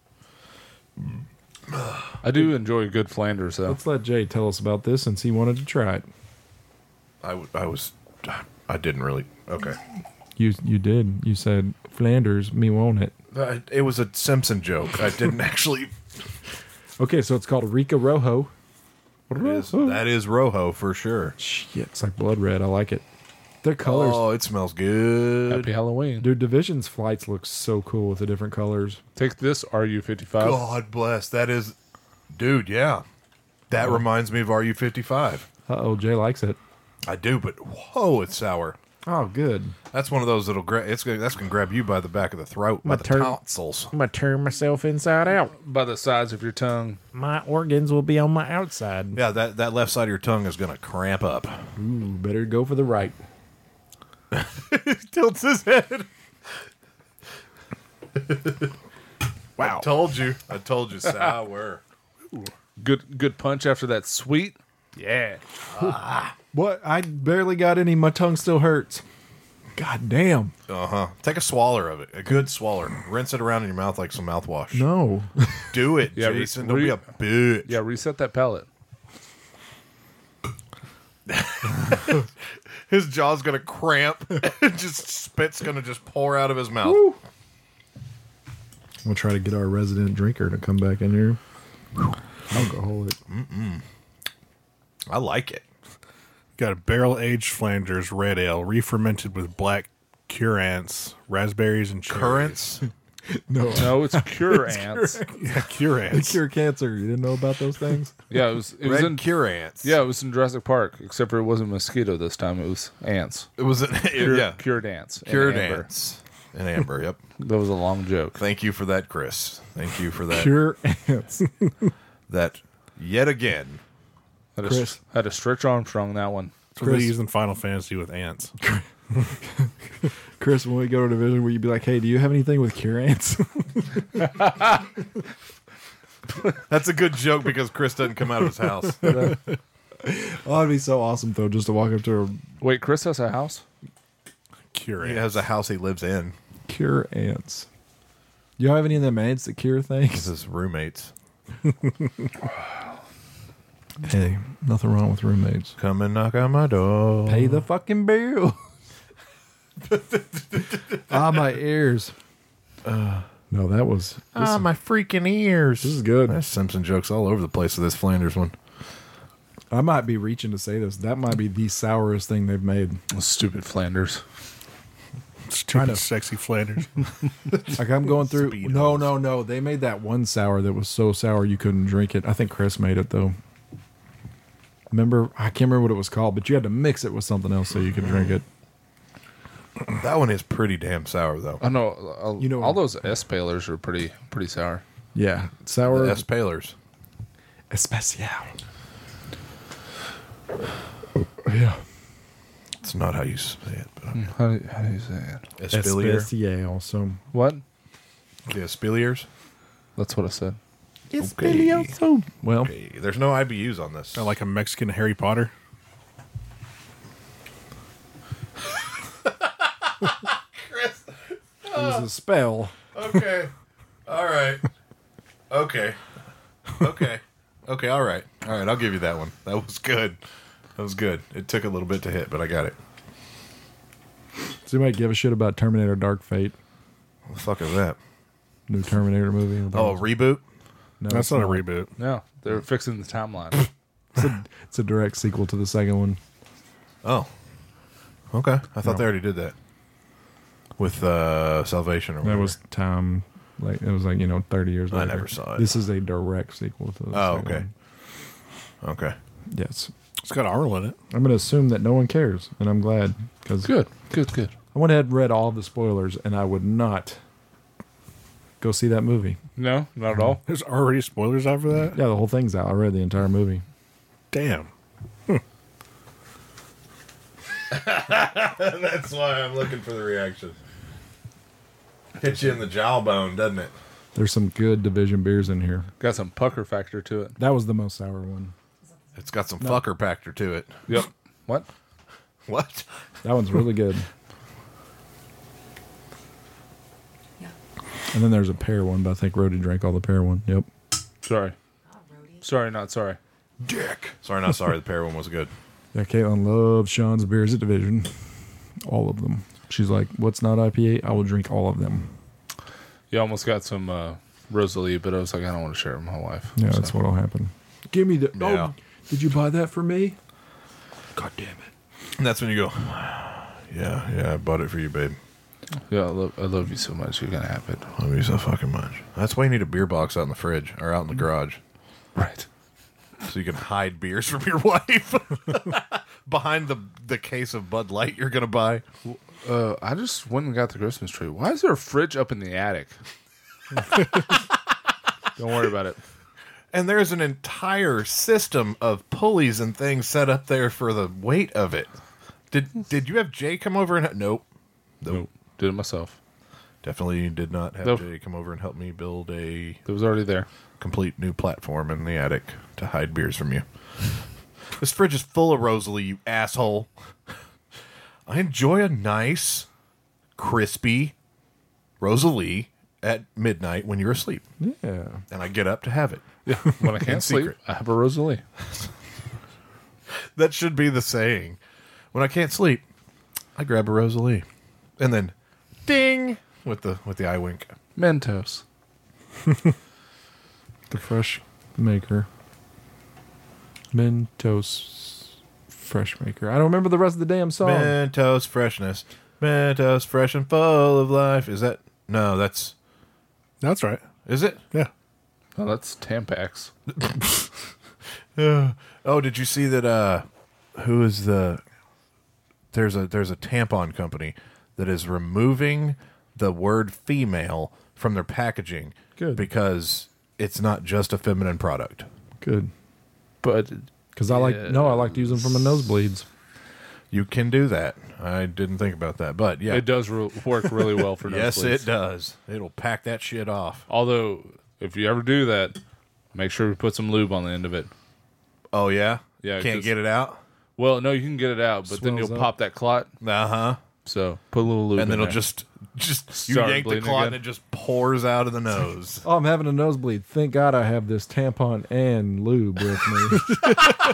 I do enjoy good Flanders, though. Let's let Jay tell us about this since he wanted to try it. I, w- I was I didn't really okay. You you did. You said Flanders, me want it. Uh, It was a Simpson joke. I didn't actually. Okay, so it's called Rica Rojo. It is, that is Rojo for sure. Shit, it's like blood red. I like it. Their colors. Oh, it smells good. Happy Halloween. Dude, Division's flights look so cool with the different colors. Take this R U fifty-five. God bless. That is, dude. Yeah, that reminds me of R U fifty-five. Uh oh, Jay likes it. I do, but whoa, it's sour. Oh, good. That's one of those that'll grab. It's gonna, that's gonna grab you by the back of the throat, by My the turn. tonsils. I'm going to turn myself inside out. By the sides of your tongue. My organs will be on my outside. Yeah, that that left side of your tongue is gonna cramp up. Ooh, better go for the right. Tilts his head. Wow. I told you. I told you. Sour. Good good punch after that sweet. Yeah. What? I barely got any. My tongue still hurts. God damn. Uh huh. Take a swaller of it. A good swaller. Rinse it around in your mouth like some mouthwash. No. Do it, Yeah, re- Jason. Don't re- be a bitch. Yeah, reset that palate. His jaw's gonna cramp. Just spit's gonna just pour out of his mouth. We'll try to get our resident drinker to come back in here. Alcoholic. Mm-mm. I like it. Got a barrel-aged Flanders red ale, re-fermented with black currants, raspberries, and cherries. Currants? No. No, it's Cure Ants. Yeah, They curants. cure cancer. You didn't know about those things? Yeah, it was it was Red in currants. Yeah, it was in Jurassic Park, except for it wasn't mosquito this time, it was ants. It was. An, Cure, yeah. Cured ants. in Cured amber. ants. And amber. Yep. That was a long joke. Thank you for that, Chris. Thank you for that. Cure ants. That yet again. Had a, Chris. had a Stretch Armstrong that one. So they use in Final Fantasy with ants. Chris, when we go to Division, will you be like, hey, do you have anything with cure ants? That's a good joke because Chris doesn't come out of his house. Oh, that'd be so awesome, though, just to walk up to her. Wait, Chris has a house? Cure He ants. has a house he lives in. Cure ants. You don't have any of them ants that cure With things? his roommates. Hey, nothing wrong with roommates. Come and knock on my door. Pay the fucking bill. Ah, my ears. Uh, no, that was. This, Ah, my freaking ears. this is good. There's Simpson jokes all over the place with this Flanders one. I might be reaching to say this. That might be the sourest thing they've made. Stupid Flanders. Stupid, sexy Flanders. Like I'm going through. Speedos. No, no, no. They made that one sour that was so sour you couldn't drink it. I think Chris made it though. Remember, I can't remember what it was called, but you had to mix it with something else so you could drink it. That one is pretty damn sour, though. I know, uh, You know- all those S-Palers are pretty pretty sour. Yeah, sour. The S. Palers. Especial. Yeah. It's not how you say it. But okay. How, do- how do you say it? Espalier. Especial. So. What? The Espaliers. That's what I said. Okay. Well, Okay. There's no I B Us on this. Sound like a Mexican Harry Potter. it was a spell. Okay. All right. Okay. Okay. Okay. All right. All right. I'll give you that one. That was good. That was good. It took a little bit to hit, but I got it. Does anybody give a shit about Terminator Dark Fate? What the fuck is that? New Terminator movie. Oh, a reboot? No, That's it's not a reboot. No, they're fixing the timeline. It's a, it's a direct sequel to the second one. Oh, okay. I thought No. they already did that with uh, Salvation or That whatever. was time, like it was like you know thirty years I later. never saw it. This is a direct sequel to the Oh, second okay. one. Okay. Yes, It's got Arnold in it. I'm going to assume that no one cares, and I'm glad because Good, good, good. I went ahead and read all the spoilers, and I would not go see that movie. No, not at all. There's already spoilers out for that? Yeah, the whole thing's out. I read the entire movie. Damn. That's why I'm looking for the reaction. Hits you in the jawbone, doesn't it? There's some good Division beers in here. Got some pucker factor to it. That was the most sour one. It's got some fucker factor to it. Yep. What? What? That one's really good. And then there's a pear one, but I think Rhodey drank all the pear one. Yep. Sorry. Sorry, not sorry. Dick. Sorry, not sorry. The pear one was good. Yeah, Caitlin loves Sean's beers at Division. All of them. She's like, what's not I P A? I will drink all of them. You almost got some uh, Rosalie, but I was like, I don't want to share it with my wife. Yeah, So. that's what'll happen. Give me the... Yeah. Oh, did you buy that for me? God damn it. And that's when you go, yeah, yeah, I bought it for you, babe. Yeah, I love, I love you so much. You're going to have it. Love you so fucking much. That's why you need a beer box out in the fridge or out in the garage. Right. So you can hide beers from your wife behind the the case of Bud Light you're going to buy. Uh, I just went and got the Christmas tree. Why is there a fridge up in the attic? Don't worry about it. And there's an entire system of pulleys and things set up there for the weight of it. Did did you have Jay come over and... Nope. Nope. Nope. Did it myself. Definitely did not have Nope. Jay come over and help me build a It was already there. complete new platform in the attic to hide beers from you. This fridge is full of Rosalie, you asshole. I enjoy a nice, crispy Rosalie at midnight when you're asleep. Yeah. And I get up to have it. Yeah. When I In can't sleep, secret. I have a Rosalie. That should be the saying. When I can't sleep, I grab a Rosalie. And then ding with the with the eye wink. Mentos. The fresh maker. Mentos fresh maker. I don't remember the rest of the damn song. Mentos freshness. Mentos fresh and full of life. Is that... No, that's... That's right. Is it? Yeah. Oh, that's Tampax. Uh, oh, did you see that? Uh, who is the? There's a there's a tampon company that is removing the word female from their packaging. Good. Because it's not just a feminine product. Good. But Because I like... No, I like to use them for my nosebleeds. You can do that. I didn't think about that, but yeah, it does re- work really well for yes, nosebleeds. it does. It'll pack that shit off. Although, if you ever do that, make sure we put some lube on the end of it. Oh yeah, Yeah, Can't 'cause- get it out. Well, no, you can get it out, but then Swells you'll up. pop that clot. Uh huh. So put a little lube And then in it'll there. just just you Start yank the bleeding clot again. and it just pours out of the nose. Oh, I'm having a nosebleed. Thank God I have this tampon and lube with me.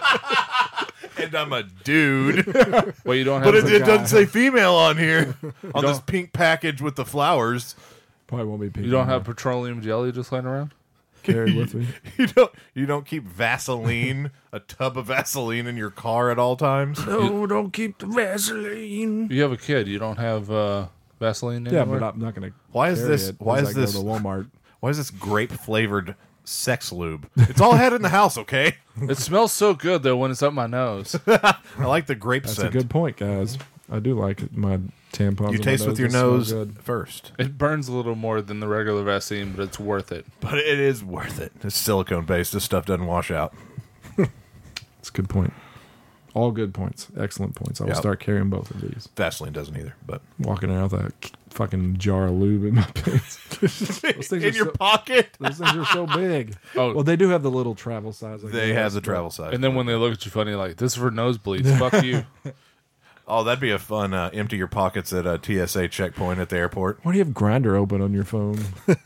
And I'm a dude. Well, you don't have But it, to- it doesn't say female on here on don't- this pink package with the flowers. Probably won't be pink. you don't anymore. have petroleum jelly just laying around? carried with me. You don't you don't keep Vaseline, a tub of Vaseline in your car at all times. No, don't keep the Vaseline. You have a kid. You don't have uh, Vaseline Yeah, anywhere? but I'm not going to. Why is this? Why is this? To Walmart. Why is this grape flavored sex lube? It's all had in the house, okay? It smells so good, though, when it's up my nose. I like the grape That's scent. a good point, guys. I do like my tampons. You in my taste with your They smell nose good. first, It burns a little more than the regular Vaseline, but it's worth it. but it is worth it. It's silicone based. This stuff doesn't wash out. It's a good point. All good points. Excellent points. I will Yep. start carrying both of these. Vaseline doesn't either. But Walking around with a fucking jar of lube in my pants. Those things in are your so- pocket, Those things are so big. Oh, Well, they do have the little travel size. I they guess, have the but- travel size. and then when they look at you funny, like, this is for nosebleeds. Fuck you. oh, that'd be a fun uh, empty your pockets at a T S A checkpoint at the airport. Why do you have Grinder open on your phone?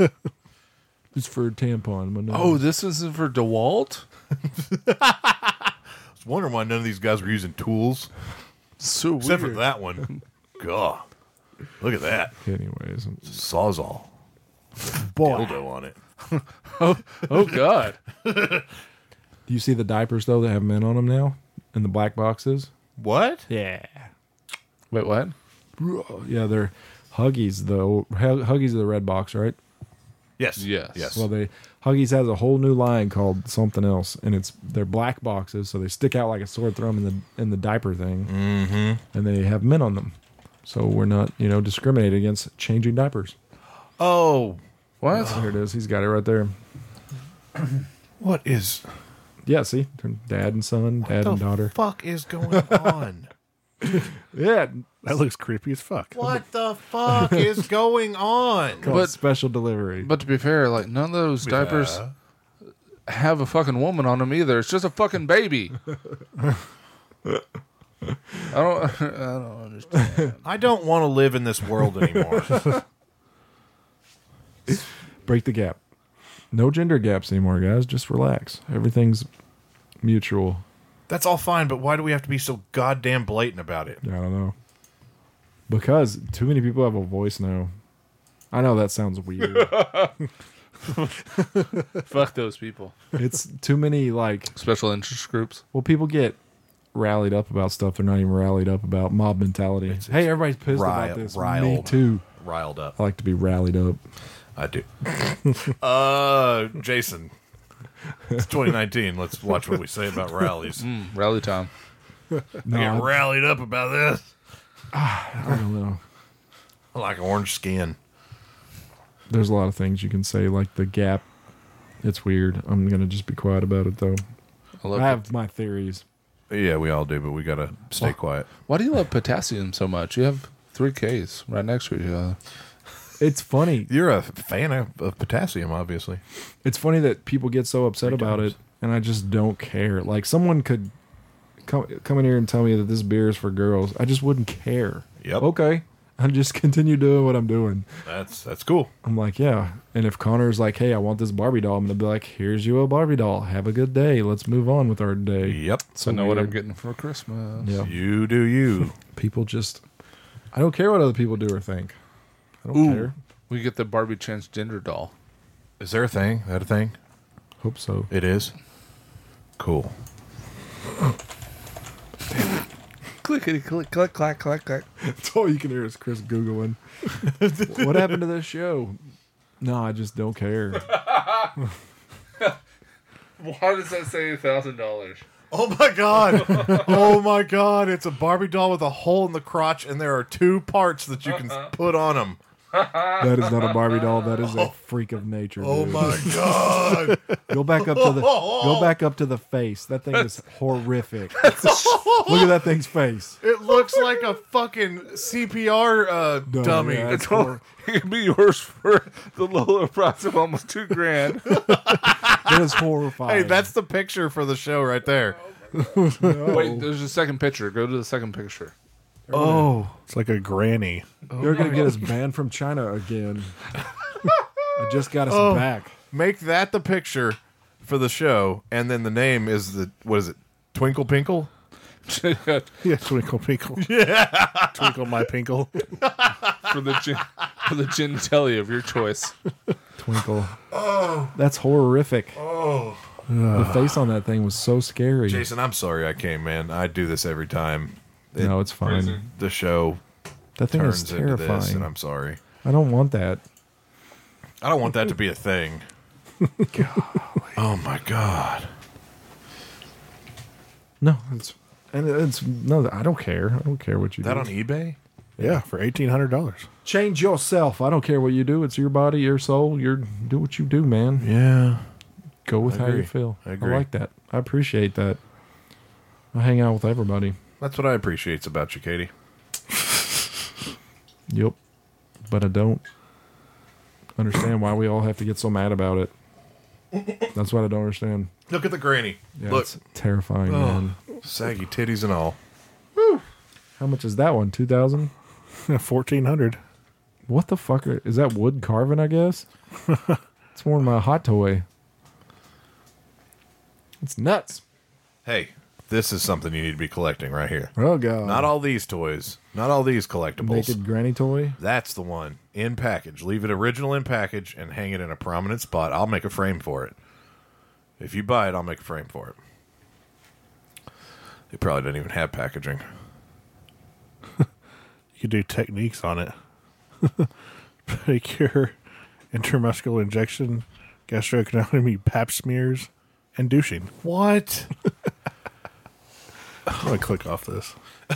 It's for a tampon. My nose. Oh, this isn't for DeWalt? I was wondering why none of these guys were using tools, So except weird. for that one. God, look at that Anyways, sawzall, boy, dildo on it. oh, oh God. Do you see the diapers though that have men on them now in the black boxes? What? Yeah. Wait, what? Yeah, they're Huggies. The old- Huggies are the red box, right? Yes. Yes. Yes. Well, they Huggies has a whole new line called something else, and it's they're black boxes, so they stick out like a sore thumb in the in the diaper thing, mm-hmm. and they have men on them. So we're not, you know, discriminated against changing diapers. Oh, what? Here it is. He's got it right there. What is? Yeah, see, dad and son, dad what and the daughter. Fuck is going on? Yeah, that looks creepy as fuck. What the fuck is going on? Called But- special delivery. But to be fair, like none of those diapers Yeah. have a fucking woman on them either. It's just a fucking baby. I don't. I don't understand. I don't want to live in this world anymore. Break the gap. No gender gaps anymore, guys. Just relax. Everything's mutual. That's all fine, but why do we have to be so goddamn blatant about it? I don't know. Because too many people have a voice now. I know that sounds weird. Fuck those people. It's too many, like, Special interest groups. well, people get rallied up about stuff they're not even rallied up about. Mob mentality. Hey, everybody's pissed ri- about this. Me riled. too. Riled up. I like to be rallied up. I do. uh, Jason. It's twenty nineteen. Let's watch what we say about rallies. Mm, rally time. No, Get I, rallied up about this. I don't know. I like orange skin. There's a lot of things you can say, like the gap. It's weird. I'm going to just be quiet about it, though. I love I have my theories. Yeah, we all do, but we gotta stay quiet. Why do you love potassium so much? You have three Ks right next to each other. It's funny. You're a fan of, of potassium, obviously. It's funny that people get so upset Three about times. it, and I just don't care. Like, someone could come come in here and tell me that this beer is for girls. I just wouldn't care. Yep. Okay. I'll just continue doing what I'm doing. That's that's cool. I'm like, yeah. And if Connor's like, hey, I want this Barbie doll, I'm going to be like, here's you a Barbie doll. Have a good day. Let's move on with our day. Yep. So I know what I'm getting for Christmas. Yeah. You do you. People just, I don't care what other people do or think. I don't Ooh, care. we get the Barbie transgender doll. Is there a thing? That a thing? Hope so. It is. Cool. Clickety click click clack clack clack. That's all you can hear is Chris Googling. What happened to this show? No, I just don't care. Why does that say a thousand dollars? Oh my god! Oh my god! It's a Barbie doll with a hole in the crotch, and there are two parts that you can put on them. That is not a Barbie doll. That is a freak of nature. Oh dude. my god! Go back up to the go back up to the face. That thing is horrific. Look at that thing's face. It looks like a fucking C P R uh, No, dummy. yeah, It's all, it can be yours for the lower price of almost two grand. That is horrifying. Hey, that's the picture for the show right there. Wait, there's a second picture. Go to the second picture. oh, It's like a granny. you're gonna get us banned from China again. I just got us Oh. back. Make that the picture for the show, and then the name is the what is it? Twinkle Pinkle. Yeah, Twinkle Pinkle. Yeah. Twinkle My Pinkle. for the gen- for the genitalia of your choice. Twinkle. Oh, that's horrific. Oh, the face on that thing was so scary. Jason, I'm sorry I came, man. I do this every time. It- no, it's fine. The show That thing is turns into this, terrifying. and I'm sorry. I don't want that. I don't want that to be a thing. Oh my god. No, it's and it's no. I don't care. I don't care what you That do. on eBay? Yeah, for eighteen hundred dollars. Change yourself. I don't care what you do. It's your body, your soul. Your do what you do, man. Yeah. Go with I how you agree. feel. I agree. like that. I appreciate that. I hang out with everybody. That's what I appreciate about you, Katie. Yep. But I don't understand why we all have to get so mad about it. That's what I don't understand. Look at the granny. Yeah, Look. it's terrifying, Oh, man. saggy titties and all. How much is that one? Two thousand? fourteen hundred. What the fuck are, is that? Wood carving? I guess. It's more my hot toy. It's nuts. Hey, This is something you need to be collecting right here. Oh, God. Not all these toys. Not all these collectibles. Naked granny toy? That's the one. In package. Leave it original in package and hang it in a prominent spot. I'll make a frame for it. If you buy it, I'll make a frame for it. They probably didn't even have packaging. You could do techniques on it. Pedicure, intramuscular injection, gastroeconomy, pap smears, and douching. What? I'm gonna click off this.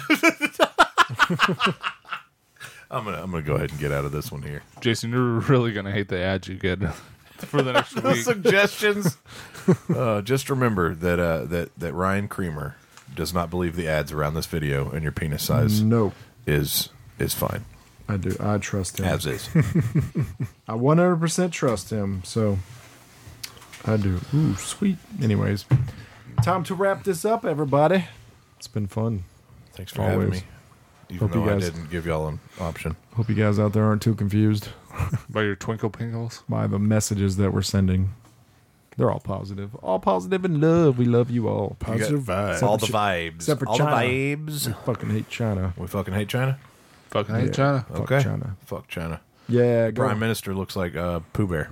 I'm gonna I'm gonna go ahead and get out of this one here. Jason, you're really gonna hate the ads you get for the next the week. Suggestions. uh, just remember that uh, that that Ryan Creamer does not believe the ads around this video, and your penis size No. is is fine I do. I trust him. as is. I one hundred percent trust him, so I do. Ooh, sweet. Anyways, time to wrap this up, everybody. It's been fun. Thanks for having Always. me. Even Hope you though I guys- didn't give y'all an option. Hope you guys out there aren't too confused By your twinkle pinkles. by the messages that we're sending. They're all positive. All positive and love. We love you all. Positive vibes. All the vibes. Except for all China. the vibes. We fucking hate China. We fucking hate China. Fucking Yeah. hate China. Fuck Okay. China. Fuck China. Yeah, go. Prime Minister looks like uh, Pooh Bear.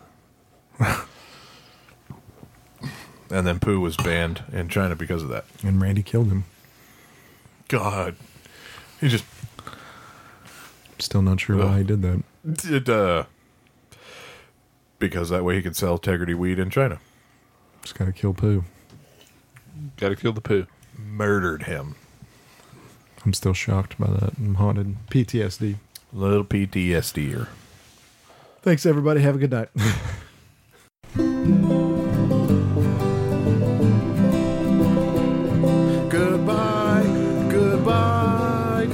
And then Pooh was banned in China because of that. And Randy killed him. God. He just Still not sure why he did that. did, uh, because that way he could sell integrity weed in China. Just gotta kill Pooh. Gotta kill the poo. Murdered him. I'm still shocked by that. I'm haunted. P T S D. Little P T S D-er. Thanks, everybody. Have a good night. Goodbye, goodbye,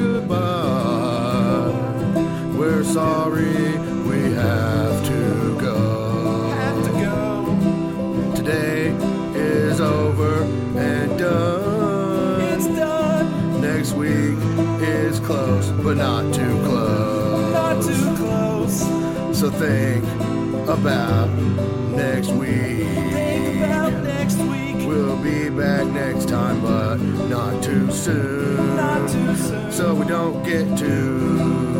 goodbye. We're sorry we have to go. Have to go. Today is over and done. It's done. Next week is close, but not too close. Not too close. So think about next week. Think about next week. We'll be back next time, but not too soon. Not too soon. So we don't get too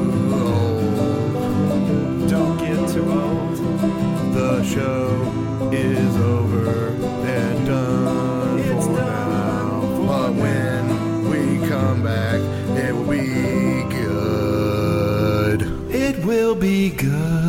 old. Don't get too old. The show is over and done it's for done now. For but now. When we come back, it will be good. It will be good.